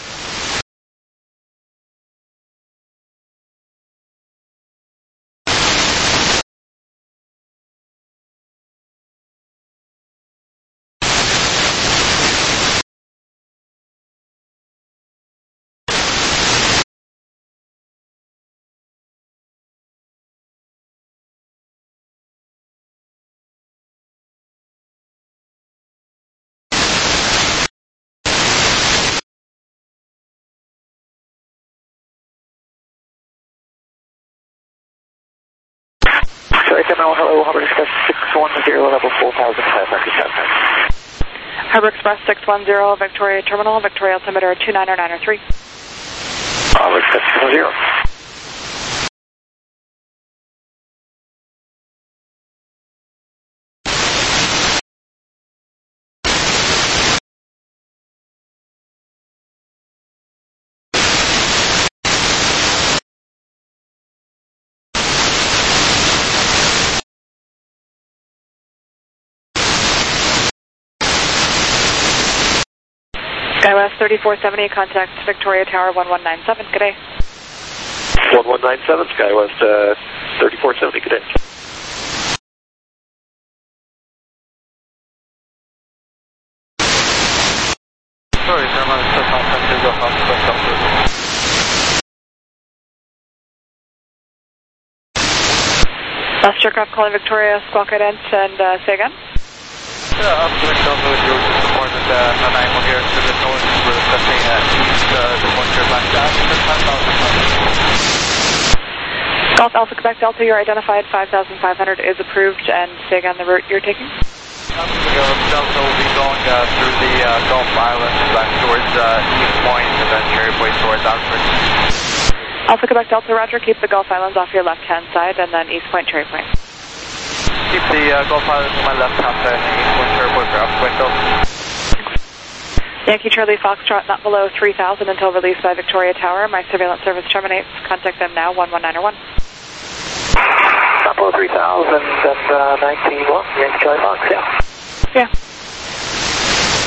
S5: Hello, Harbor Express 610, level 4,500.
S1: Harbor Express 610, Victoria Terminal, Victoria altimeter 29903.
S5: Harbor Express 610.
S1: SkyWest 3470, contact Victoria Tower 1197. Good day.
S5: 1197, SkyWest 3470. Good day.
S6: Sorry, sir, I'm on the contact to go hospital.
S1: Last aircraft calling Victoria, squawk ident, and say again.
S6: I'm going to with you to support the Nanaimo here to the north. We're assessing east, the one you're back down to 5,500.
S1: Golf Alpha Quebec Delta, you're identified 5,500 is approved, and say again the route you're taking.
S6: Delta will be going through the Gulf Islands back towards East Point and then Cherry Point towards Oxford.
S1: Alpha Quebec Delta, roger, keep the Gulf Islands off your left-hand side, and then East Point, Cherry Point.
S6: Keep the Gulf Islands on my left-hand side and East Point, Cherry Point for Oxford.
S1: Yankee Charlie Foxtrot, not below 3,000 until released by Victoria Tower. My surveillance service terminates. Contact them now, 11901.
S5: Not below 3,000 and 19, well, Yankee Charlie Fox, yeah.
S1: Yeah.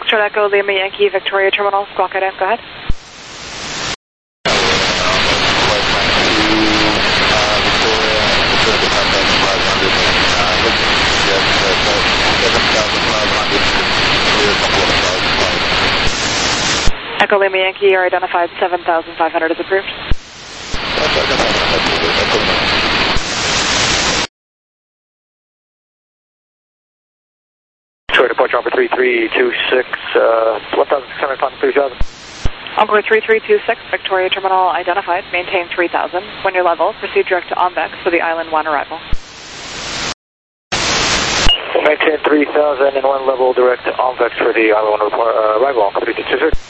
S1: Foxtrot Echo, Lima Yankee, Victoria Terminal, squawk it in, go ahead. Echo Lima Yankee, you're identified 7,500 is approved.
S5: Short departure number 3326, 1,600 climb 3000.
S1: Encore 3326, Victoria Terminal identified, maintain 3000. When you're level, proceed direct to Omvex for the Island 1 arrival.
S5: We'll maintain 3000 and 1 level direct to Omvex for the Island 1 arrival on 3326.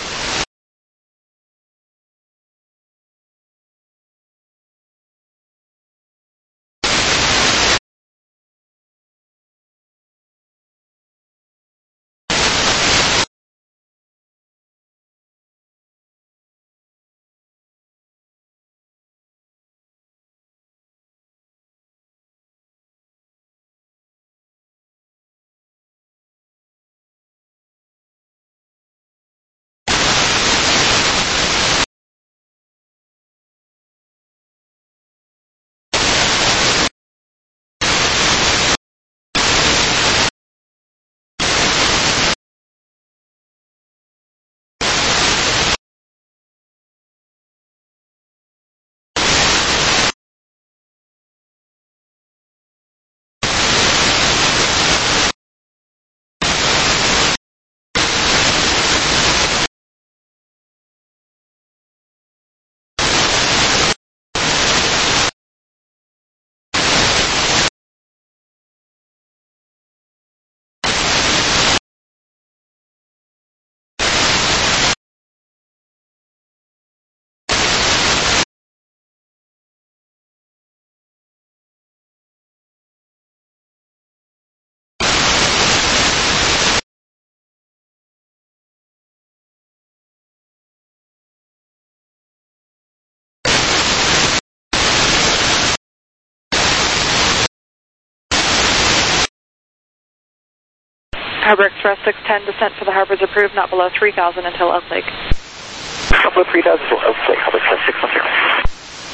S1: Harbor Express 610, descent for the harbor is approved, not below 3,000 until Elk Lake.
S5: Not below 3000 until Elk Lake, Harbor Express 610.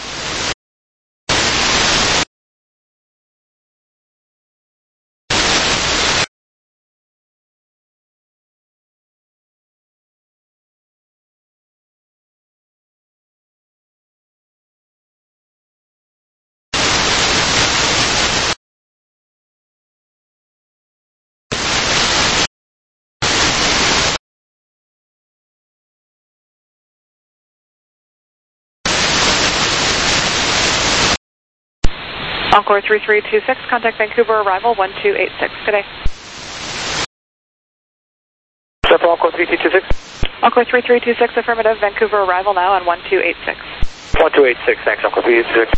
S1: Encore 3326, contact Vancouver arrival 1286. Good day.
S5: Step Encore 3326.
S1: Encore 3326, affirmative. Vancouver arrival now on 1286.
S5: 1286, thanks, Encore 3326.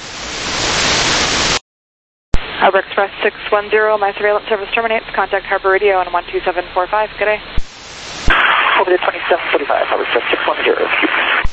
S1: Harbor Express 610, my surveillance service terminates. Contact Harbor Radio on 12745. Good day.
S5: Over to 2745, Harbor Express 610.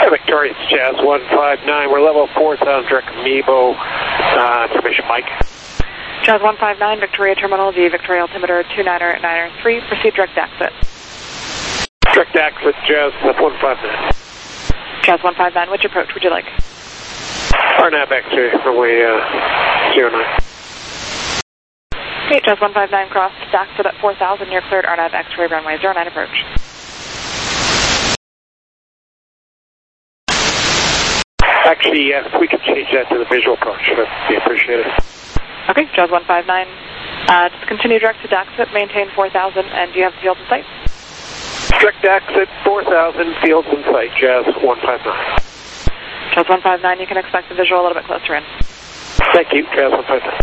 S5: Victoria, it's Jazz 159. We're level 4,000 direct Mebo. Information, Mike.
S1: Jazz 159, Victoria Terminal, the Victoria altimeter 29993. Proceed direct exit.
S5: Direct exit, Jazz 159.
S1: Jazz 159, which approach would you like?
S5: RNAV X-ray, runway 09.
S1: Okay, Jazz 159 crossed, exit at 4,000. You're cleared RNAV X-ray, runway 09 approach.
S5: Actually, yes, we can change that to the visual approach. That'd be appreciated.
S1: Okay, Jazz 159. Just continue direct to exit, maintain 4,000, and do you have the field in sight?
S5: Direct exit, 4,000, fields in sight, Jazz 159.
S1: Jazz 159, you can expect the visual a little bit closer in.
S5: Thank you, Jazz 159.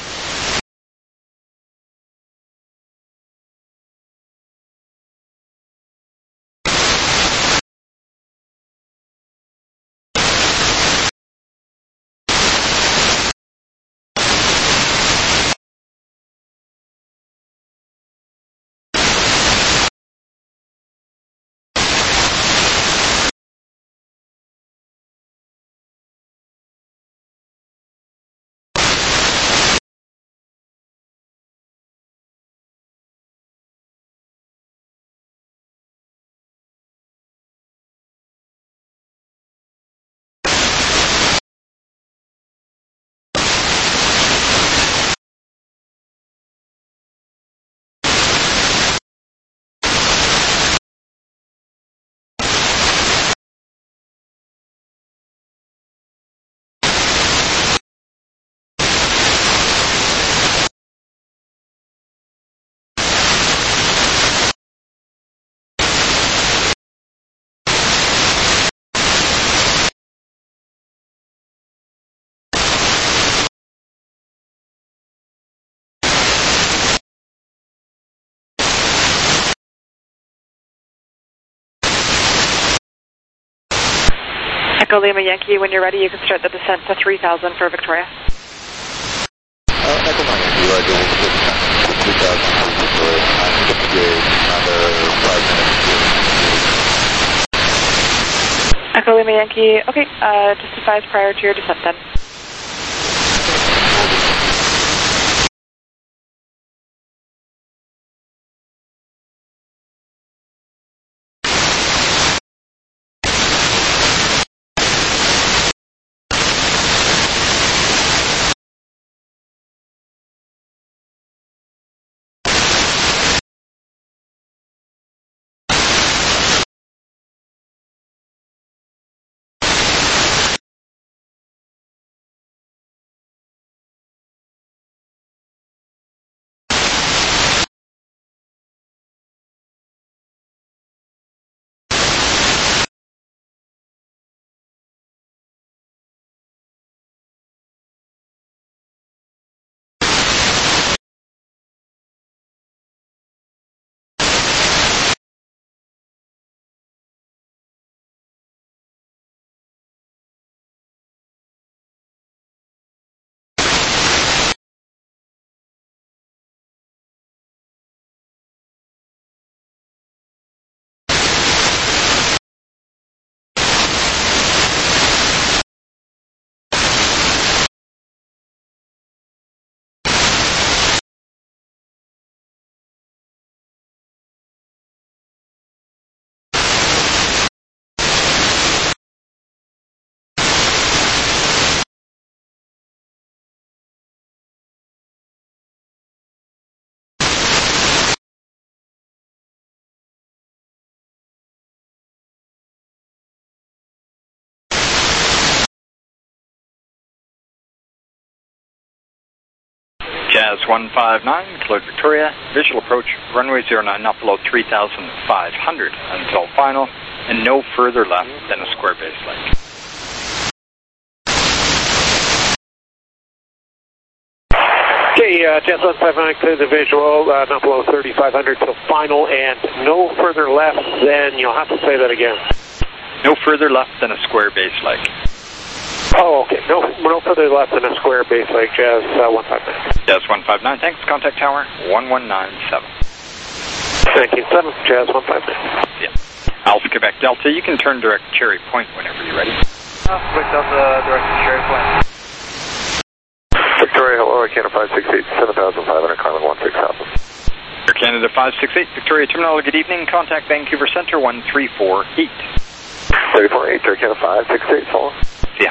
S1: Echo Lima Yankee, when you're ready, you can start the descent to 3,000 for Victoria.
S2: Echo Lima Yankee, Roger, we'll put descent to 3,000 for Victoria. I'm going to get another 5 minutes.
S1: Echo Lima Yankee, okay, just advise prior to your descent then.
S4: Jazz 159, cleared Victoria, visual approach, runway 09, up below 3,500 until final, and no further left than a square base leg.
S5: Okay, Jazz 159, clear the visual, not below 3,500 till final, and no further left than, you'll have to say that again.
S4: No further left than a square base leg.
S5: Oh, okay. No further left than a square base leg, Jazz 159.
S4: Jazz 159, thanks. Contact tower 1197.
S5: Thank you. 7, Jazz 159.
S4: Yeah. Alpha Quebec Delta, you can turn direct Cherry Point whenever you're ready.
S6: Alpha Quebec Delta, direct to Cherry Point.
S5: Victoria, hello, Canada 568, 7,500, Carmen 16,000.
S4: Air Canada 568, Victoria Terminal, good evening. Contact Vancouver Centre 1348.
S5: 348, Air Canada 568, follow.
S4: Yeah.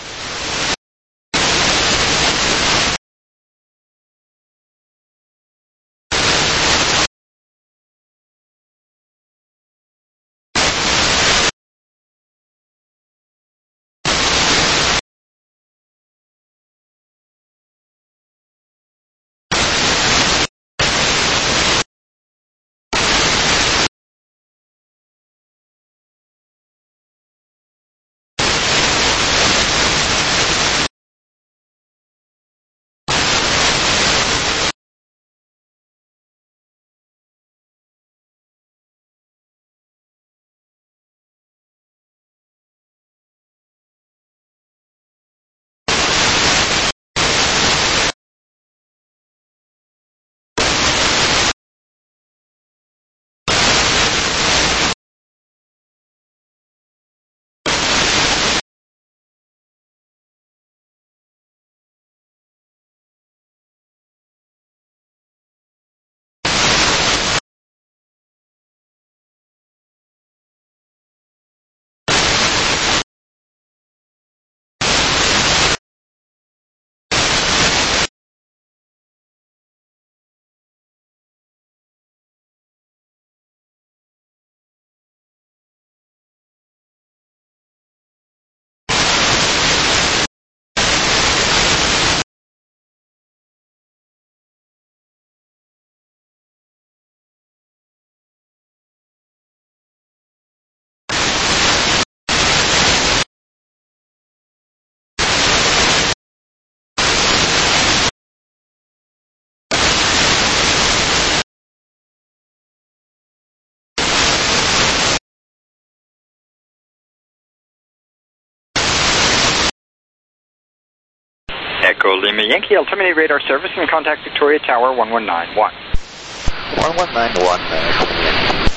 S4: Echo Lima Yankee, I'll terminate radar service and contact Victoria Tower 1191.
S5: 1191,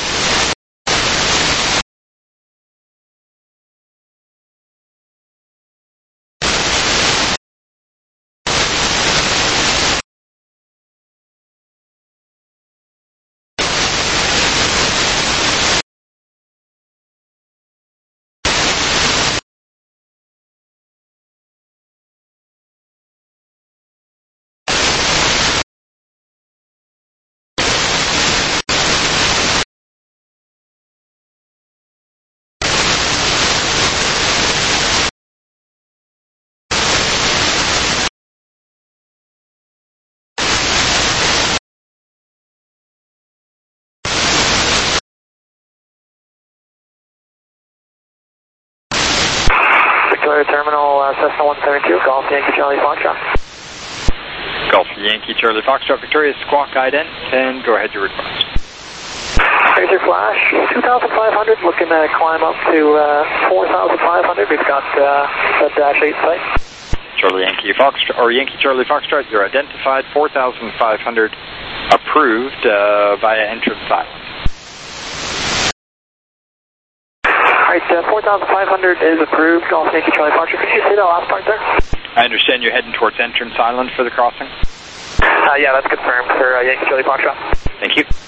S5: Victoria Terminal, Cessna 172, Golf Yankee Charlie Foxtrot.
S4: Golf Yankee Charlie Foxtrot, Victoria Squawk ident, and go ahead your request.
S5: Razor Flash, 2,500, looking to climb up to 4,500. We've got that Dash 8 site.
S4: Charlie Yankee Foxtrot, or Yankee Charlie Foxtrot, you're identified, 4,500, approved via entrance island.
S5: Alright, 4,500 is approved, Golf Yankee Charlie Foxtrot. Could you say that last part there?
S4: I understand you're heading towards entrance island for the crossing?
S5: Yeah, that's confirmed for Yankee Charlie Foxtrot.
S4: Thank you.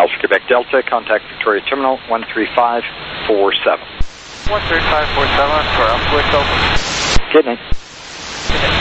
S4: Alpha Quebec Delta, contact Victoria Terminal 13547.
S6: 13547 for Alpha Quebec Delta.
S4: Good night.
S6: Good night.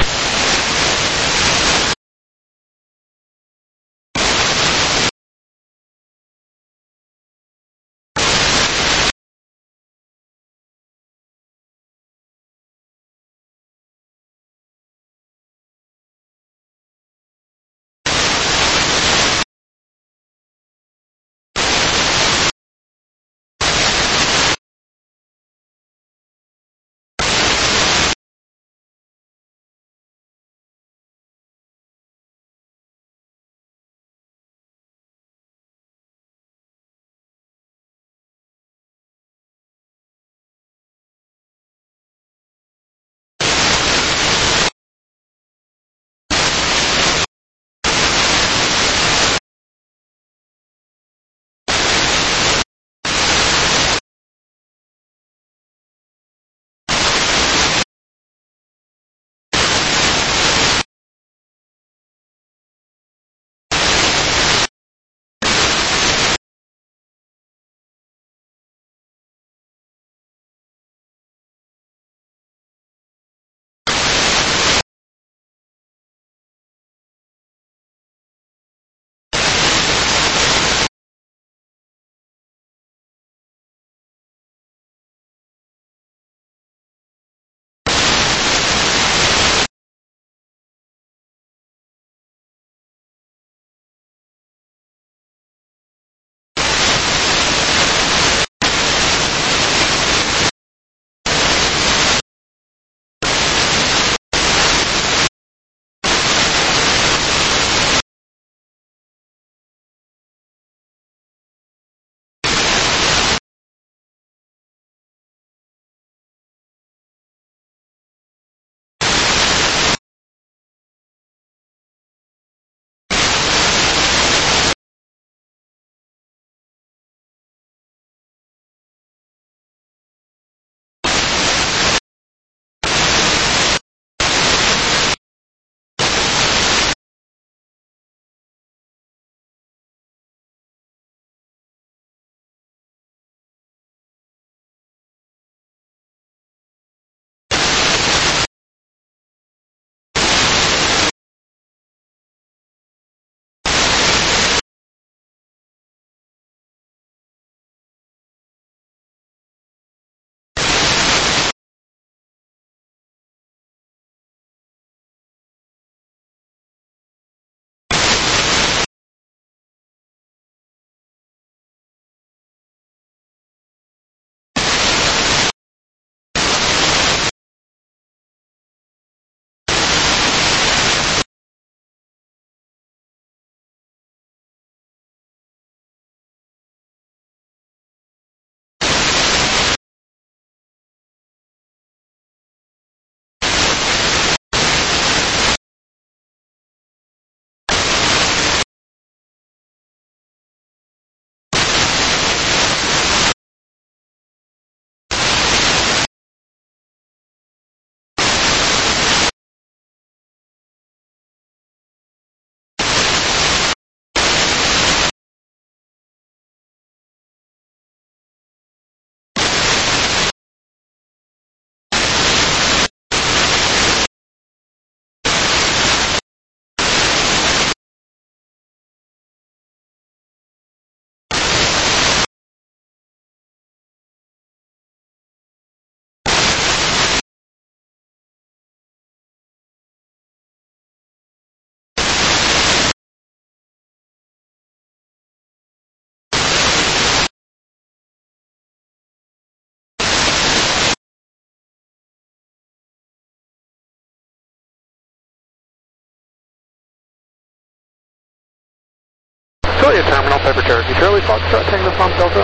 S5: Victoria Terminal, Piper Cherokee Charlie, Foxtrot Tango Palm Delta.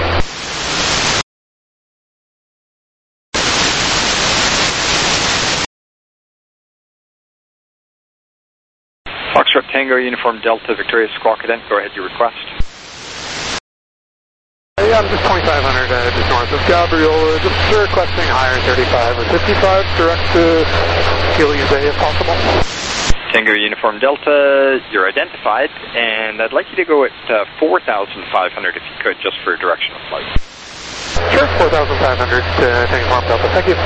S4: Foxtrot Tango, Uniform Delta, Victoria Squawk Cadent, go ahead, your request.
S5: Yeah, I'm just 2500 just north of Gabriola, just requesting higher 35 or 55, direct to Kilo Bay if possible.
S4: Tango Uniform Delta, you're identified, and I'd like you to go at 4,500 if you could, just for a directional flight.
S5: Sure, 4,500 Tango Uniform Delta. Thank you.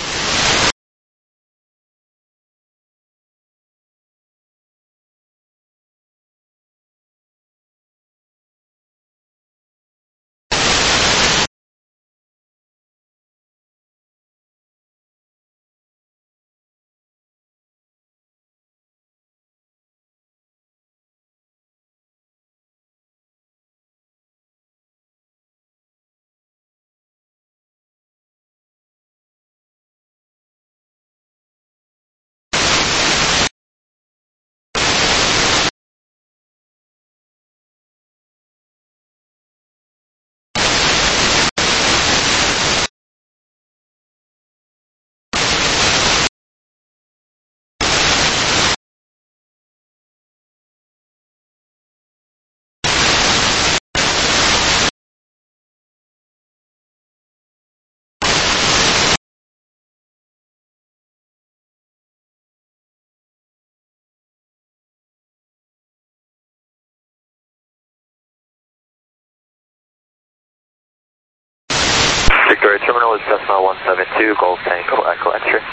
S5: Victoria Terminal is Cessna 172, Golf Tango Echo X-ray.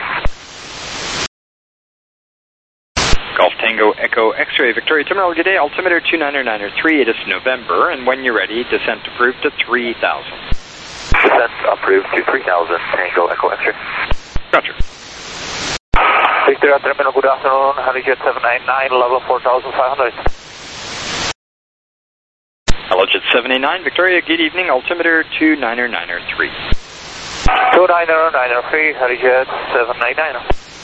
S4: Golf Tango Echo X-ray, Victoria Terminal, good day. Altimeter 29903, it is November, and when you're ready, descent approved to 3,000.
S5: Descent approved to 3,000, Tango Echo X-ray.
S4: Roger.
S5: Victoria Terminal, good afternoon, Helijet 799, level 4,500.
S4: Helijet 789, Victoria, good evening. Altimeter 29903.
S5: 29903, Helijet 799.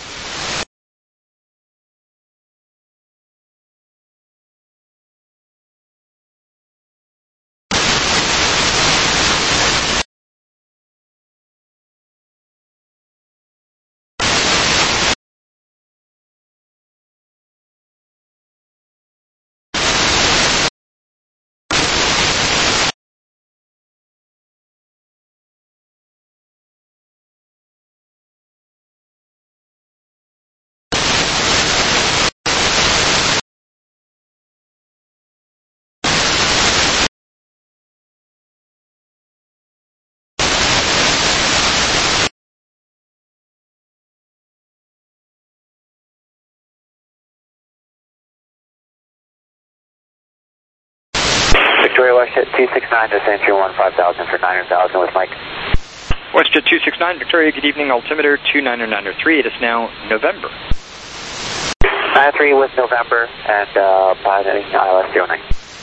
S5: Victoria WestJet 269, descent 5000 for 900,000 with Mike.
S4: WestJet 269, Victoria, good evening. Altimeter 29903, it is now November.
S5: 93 with November and piloting ILS 09.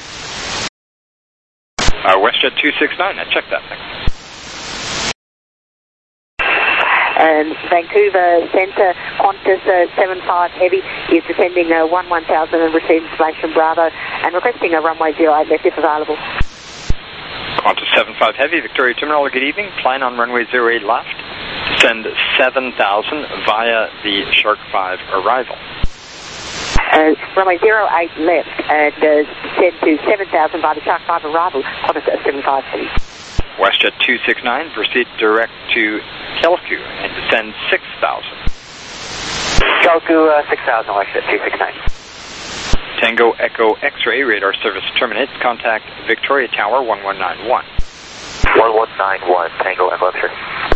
S4: WestJet 269, I checked that thing.
S7: And Vancouver Centre, Qantas 75 Heavy is descending 1000 and receiving information Bravo and requesting a runway 08 left if available.
S4: Qantas 75 Heavy, Victoria Terminal, good evening. Flying on runway 08 left. Descend 7,000 via the Shark 5 arrival.
S7: Runway 08 left and descend to 7,000 via the Shark 5 arrival, Qantas 75 Heavy.
S4: WestJet 269, proceed direct to Kelku and descend 6,000.
S5: Kelku 6,000, WestJet 269.
S4: Tango Echo X-ray, radar service terminates. Contact Victoria Tower 1191.
S5: 1191, Tango Echo X-ray.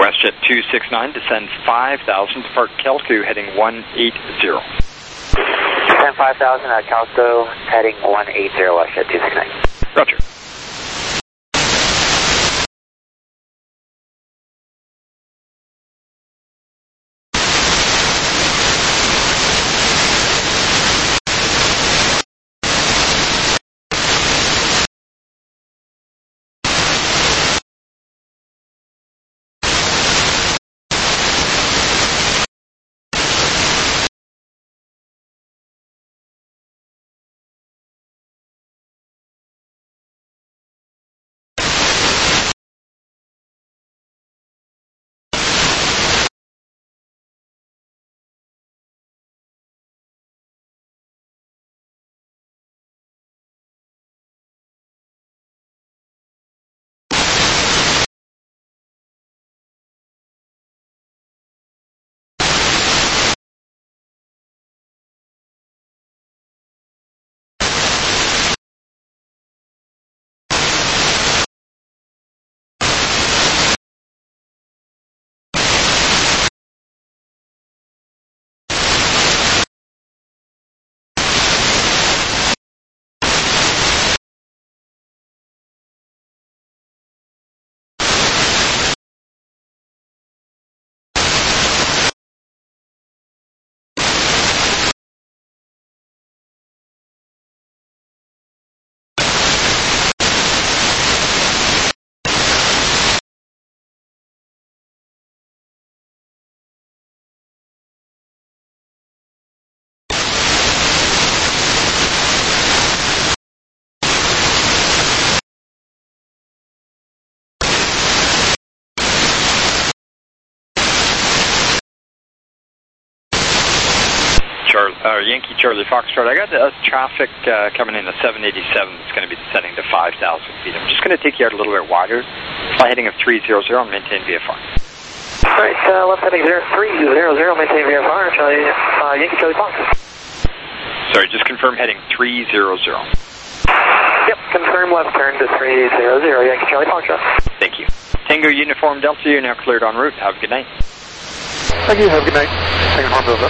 S4: WestJet 269, descend 5,000, depart Kelku, heading 180.
S5: Descend 5,000 at Calco, heading 180, WestJet 269.
S4: Roger. Yankee Charlie Foxtrot. I got traffic coming in at 787. It's going to be descending to 5,000 feet. I'm just going to take you out a little bit wider. Fly heading of 300 and maintain VFR.
S5: All right, left heading 0300, maintain VFR. Yankee Charlie Fox.
S4: Sorry, just confirm heading 300.
S5: Yep, confirm left turn to 300, Yankee Charlie Fox.
S4: Thank you. Tango Uniform Delta, you're now cleared en route. Have a good night.
S5: Thank you, have a good night. Uniform Delta.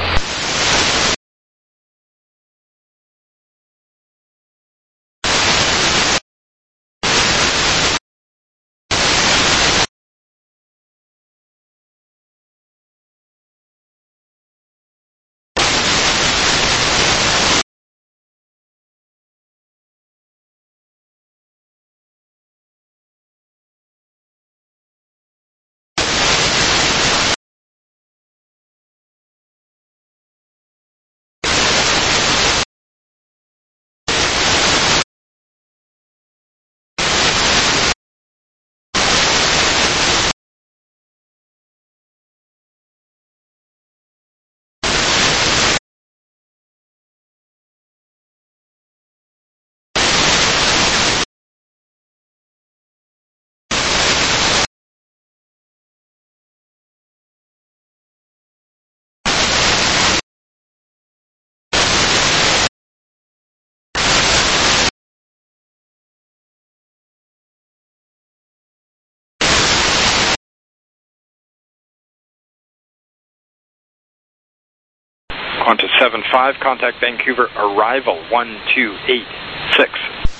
S4: Qantas 75, contact Vancouver, arrival 1286.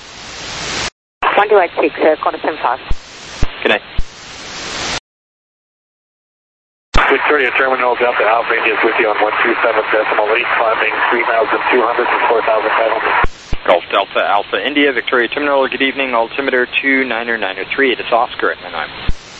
S7: 1286, Qantas 75.
S4: Good night.
S3: Victoria Terminal Delta Alpha India is with you on 127.8, climbing 3,200 to 4,500.
S4: Golf Delta Alpha India, Victoria Terminal, good evening, altimeter 29903, it is Oscar at Nanaimo.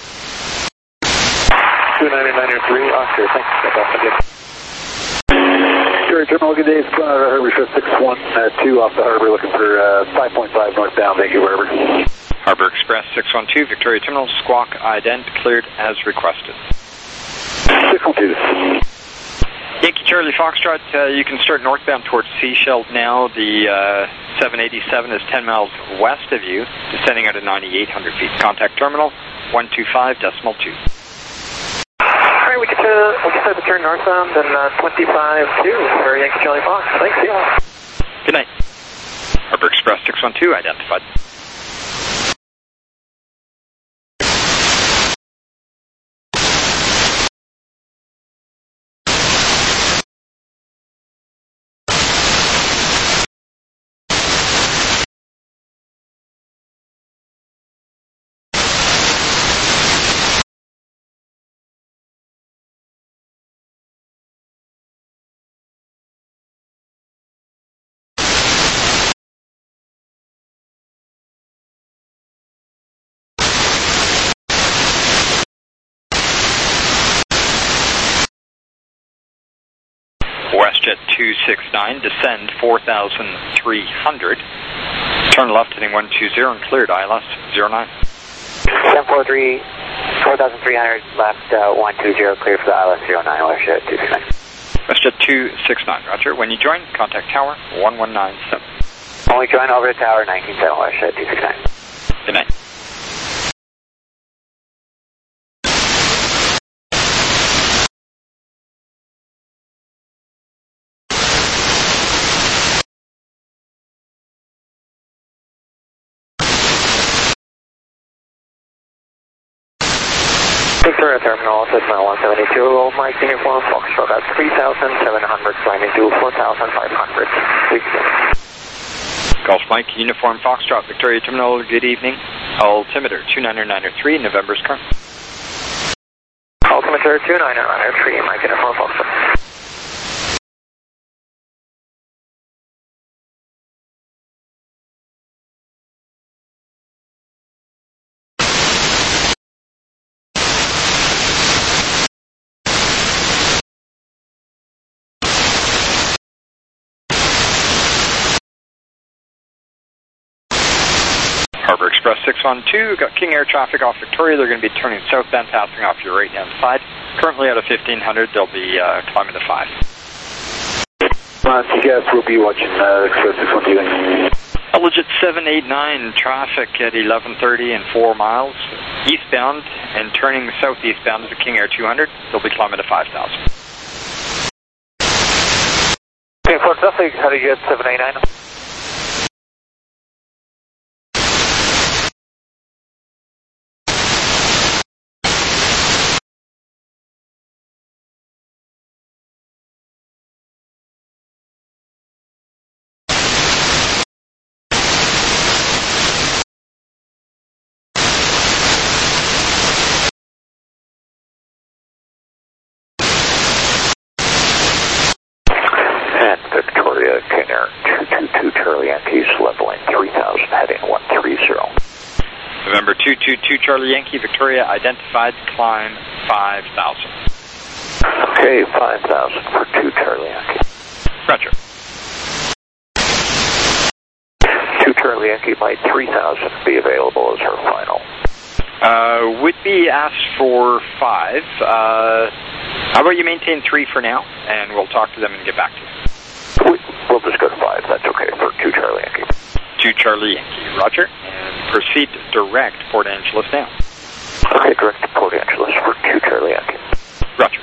S3: 29903, Oscar, thanks. That's awesome, good. Victoria Terminal, good day. It's going out of Harbor Shift 612 off the harbor, looking for 5.5 northbound. Thank you, Harbor.
S4: Harbor Express 612, Victoria Terminal, squawk ident, cleared as requested.
S3: 612.
S4: Yankee Charlie Foxtrot, you can start northbound towards Seychelles now. The 787 is 10 miles west of you, descending out at 9,800 feet. Contact terminal 125.2.
S5: Alright, we can start the turn northbound and 25-2 for Yankee Charlie Fox. Thanks, yeah.
S4: Good night. Harbor Express 612 identified. 269, descend 4,300. Turn left heading 120 and cleared ILS 09.
S5: 743, 4,300 left, 120, clear for the ILS 09, WestJet 269.
S4: WestJet 269, roger. When you join, contact tower 1197.
S5: Only join over to tower 197, WestJet 269.
S4: Good night.
S5: Victoria Terminal, Cessna 172, Mike Uniform Foxtrot at 3,700, climbing to 4,500.
S4: Golf Mike, Uniform Foxtrot, Victoria Terminal, good evening. Altimeter 29903, November's current.
S5: Altimeter 29903, Mike Uniform Foxtrot.
S4: Harbor Express 612, got King Air traffic off Victoria. They're going to be turning southbound, passing off your right-hand side. Currently out of 1500, they'll be climbing to 5.
S3: CGS, we'll be watching Express 612.
S4: Legit 789, traffic at 1130 and 4 miles. Eastbound and turning southeastbound to the King Air 200, they'll be climbing to 5,000.
S5: Okay, for traffic, how do you get 789? Victoria, King Air 222 Charlie Yankees, leveling 3,000, heading 130.
S4: November 222 Charlie Yankee, Victoria, identified, climb 5,000.
S5: Okay, 5,000 for 2 Charlie Yankee.
S4: Roger.
S5: 2 Charlie Yankee, might 3,000 be available as her final.
S4: Would be asked for 5. How about you maintain 3 for now, and we'll talk to them and get back to you.
S5: We'll just go to 5, that's okay, for 2 Charlie Yankee.
S4: 2 Charlie Yankee, roger. And proceed direct Port Angeles now.
S5: Okay, direct to Port Angeles for 2 Charlie Yankee.
S4: Roger.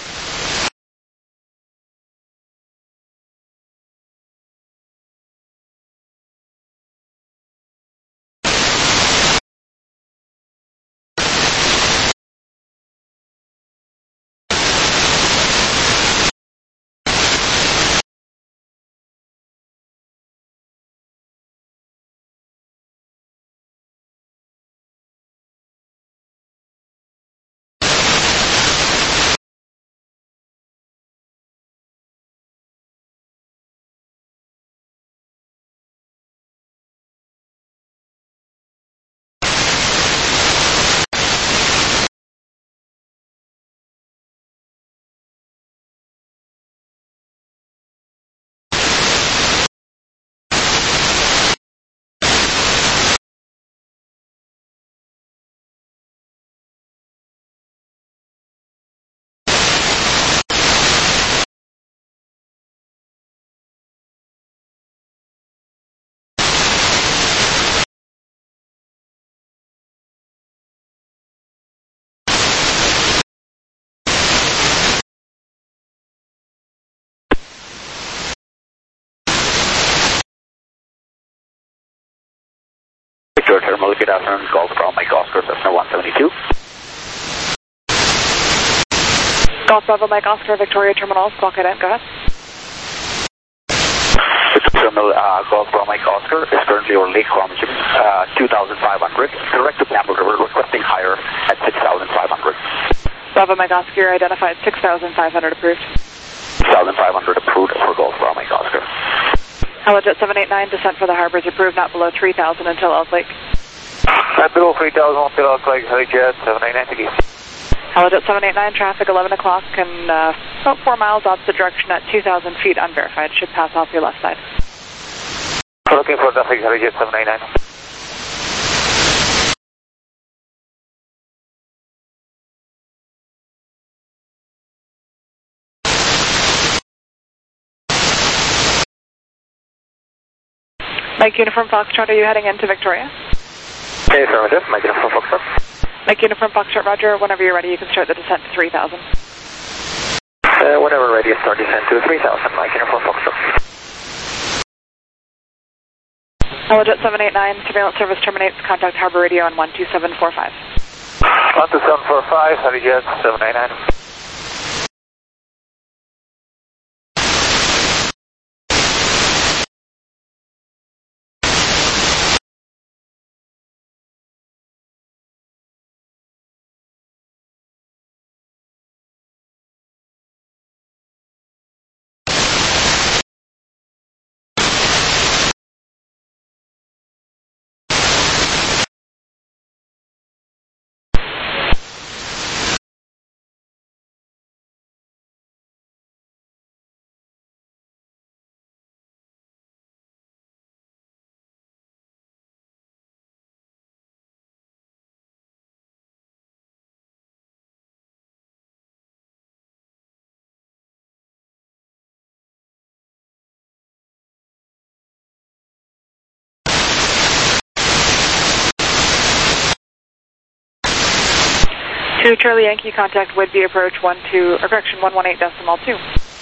S5: Victoria Terminal, good afternoon, Golf Bravo Mike Oscar, Cessna 172.
S1: Golf Bravo Mike Oscar, Victoria Terminal, squawk it in, go ahead.
S5: Victoria Terminal, Golf Bravo Mike Oscar is currently over Lake Quamichim, 2,500, direct to Campbell River, requesting higher at 6,500.
S1: Bravo Mike Oscar, identified 6,500 approved.
S5: 6,500 approved for Golf Bravo Mike Oscar.
S1: Helijet 789, descent for the harbor is approved, not below 3,000 until Elk Lake.
S5: Not below 3,000 until Elk Lake, Helijet 789, thank you.
S1: Helijet 789, traffic 11 o'clock and About 4 miles opposite direction at 2,000 feet unverified. Should pass off your left side.
S5: Looking for traffic, Harrier 799.
S1: Mike Uniform Foxtrot, are you heading into Victoria?
S5: Okay, affirmative. Mike Uniform Foxtrot.
S1: Mike Uniform Foxtrot, roger. Whenever you're ready, you can start the descent to 3,000.
S5: Whenever ready, start descent to 3,000. Mike Uniform Foxtrot.
S1: Helijet 789, surveillance service terminates. Contact Harbor Radio on 12745.
S5: 12745, Helijet 789.
S1: To Charlie Yankee, contact Whidbey approach 118.2.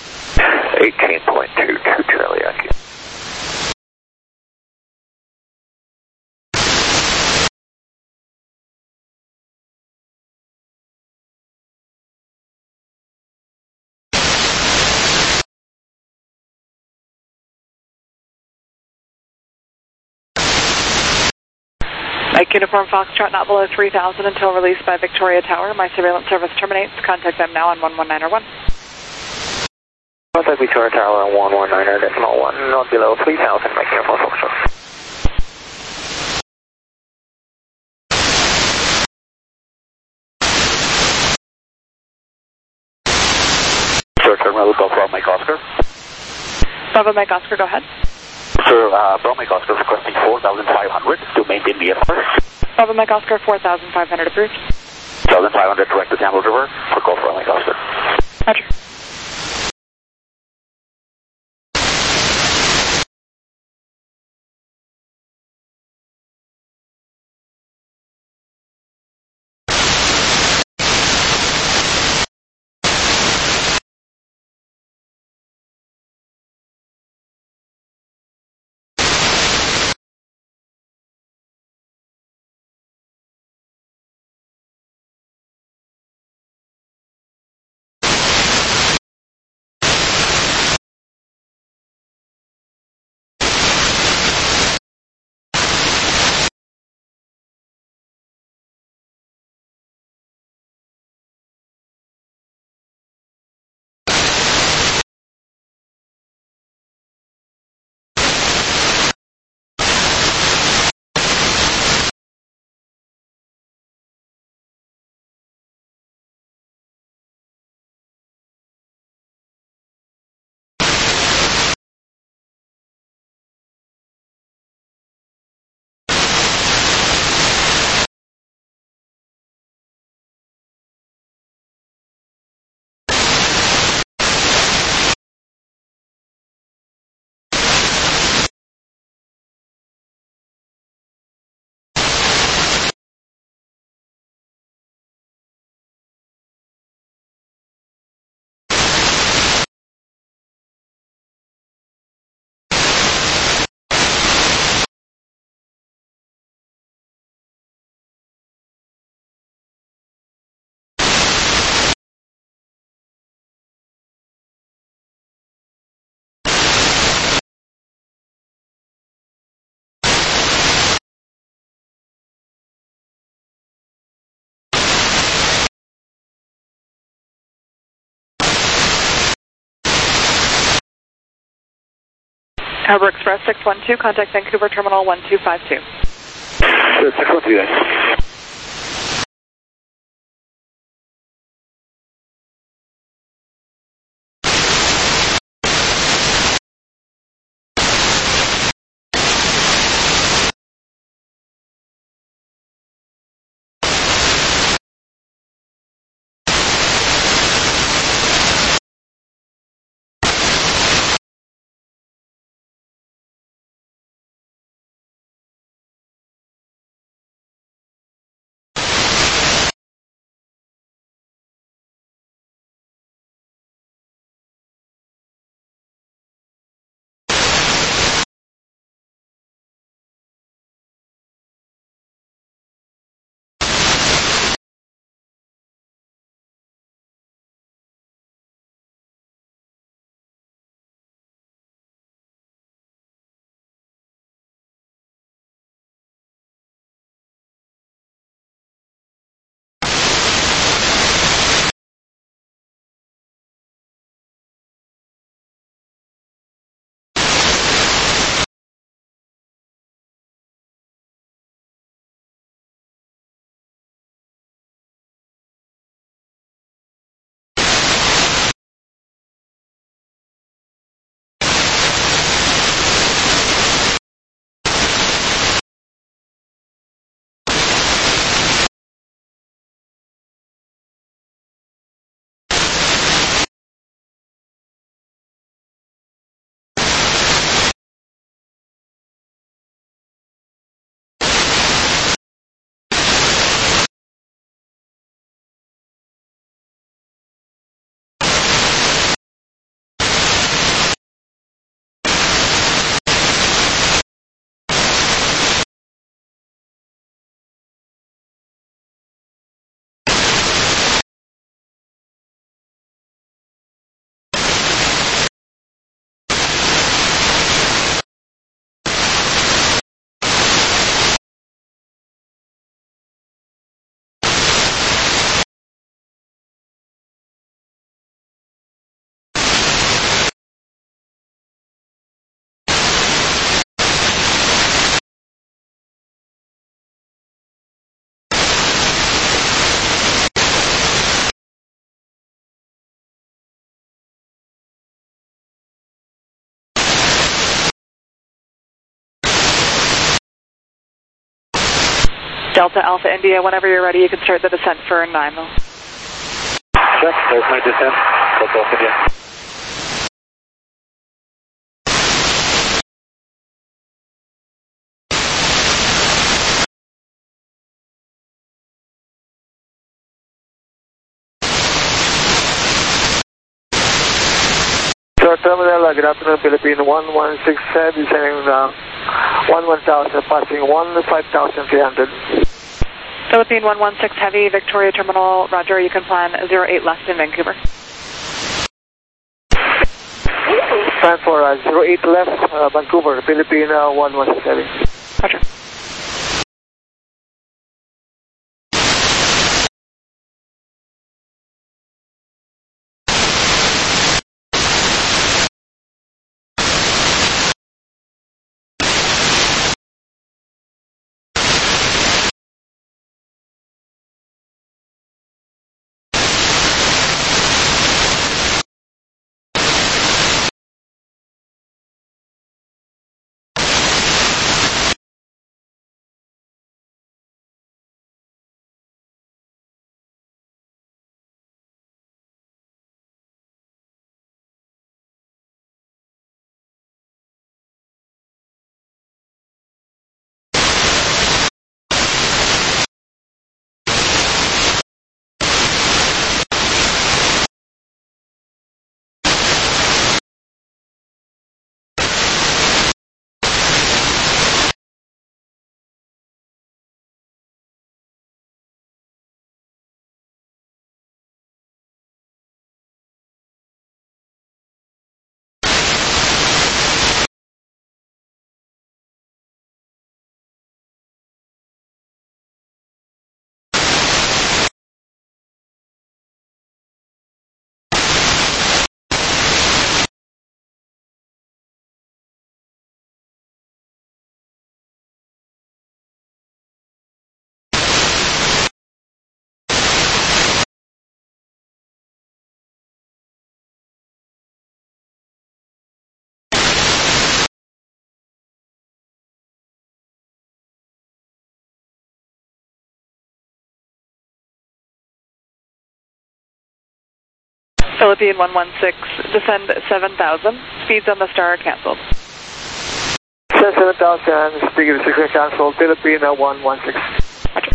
S5: 18.22 Charlie Yankee.
S1: Mike Uniform Foxtrot, not below 3,000 until released by Victoria Tower. My surveillance service terminates. Contact them now on 119.1.
S5: Contact Victoria Tower on 119.1, not below 3,000, Mike Uniform Foxtrot.
S3: Sir, terminal Golf Bravo Mike Oscar.
S1: Bravo Mike Oscar, go ahead.
S3: Sir, Bravo Mike Oscar requesting 4,500 to maintain VFR.
S1: Bravo Mike Oscar, 4,500 approved.
S3: 4,500 direct to Campbell River for Golf Bravo Mike Oscar.
S1: Roger. Harbor Express 612, contact Vancouver Terminal 1252.
S3: Sure, 612.
S1: Delta Alpha India, whenever you're ready, you can start the descent for Nanaimo.
S3: Check, there's my descent. Delta Alpha India.
S5: Short terminal, good afternoon, Philippine 116, descending 11,000, passing 15,300.
S1: Philippine 116 Heavy, Victoria Terminal, roger, you can plan 08 left in Vancouver.
S5: Plan for 08 left, Vancouver, Philippine 116 Heavy.
S1: Roger. Philippine 116, descend 7,000. Speeds on the star are cancelled.
S5: 7,000, speed of 6 cancelled, Philippine 116.
S1: Roger.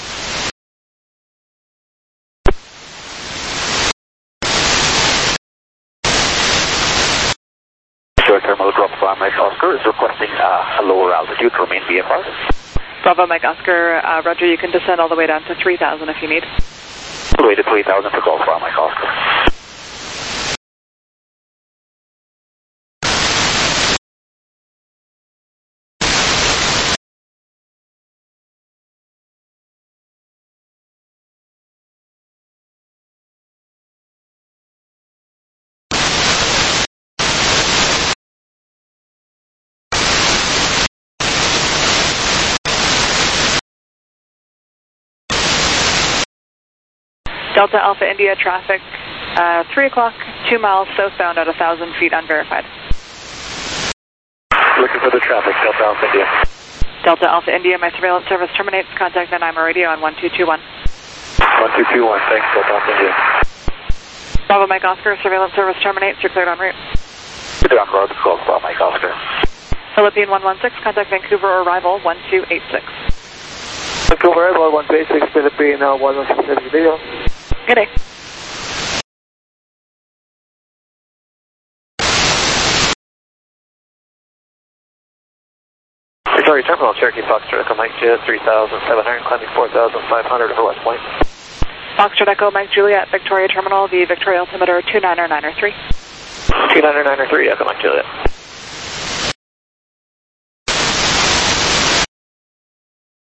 S3: Short terminal drop by Mike Oscar is requesting a lower altitude to remain VFR.
S1: Bravo Mike Oscar, roger, you can descend all the way down to 3,000 if you need.
S3: All the way to 3,000 for Golf by Mike Oscar.
S1: Delta Alpha India traffic, 3 o'clock, 2 miles southbound at 1,000 feet unverified.
S3: Looking for the traffic, Delta Alpha India.
S1: Delta Alpha India, my surveillance service terminates. Contact Nanaimo Radio on 1221.
S3: 1221, thanks, Delta Alpha India.
S1: Bravo Mike Oscar, surveillance service terminates. You're cleared en route.
S3: Cleared en route, Golf by Mike Oscar.
S1: Philippine 116, contact Vancouver arrival 1286.
S5: Vancouver arrival 1286, Philippine 116 video.
S1: Good day.
S5: Sorry, terminal Cherokee Foxtrot Echo Mike Juliet 3,700, climbing 4,500 over West Point.
S1: Foxtrot Echo Mike Juliet, Victoria Terminal, the Victoria altimeter 29903.
S5: 29903, Echo Mike Juliet.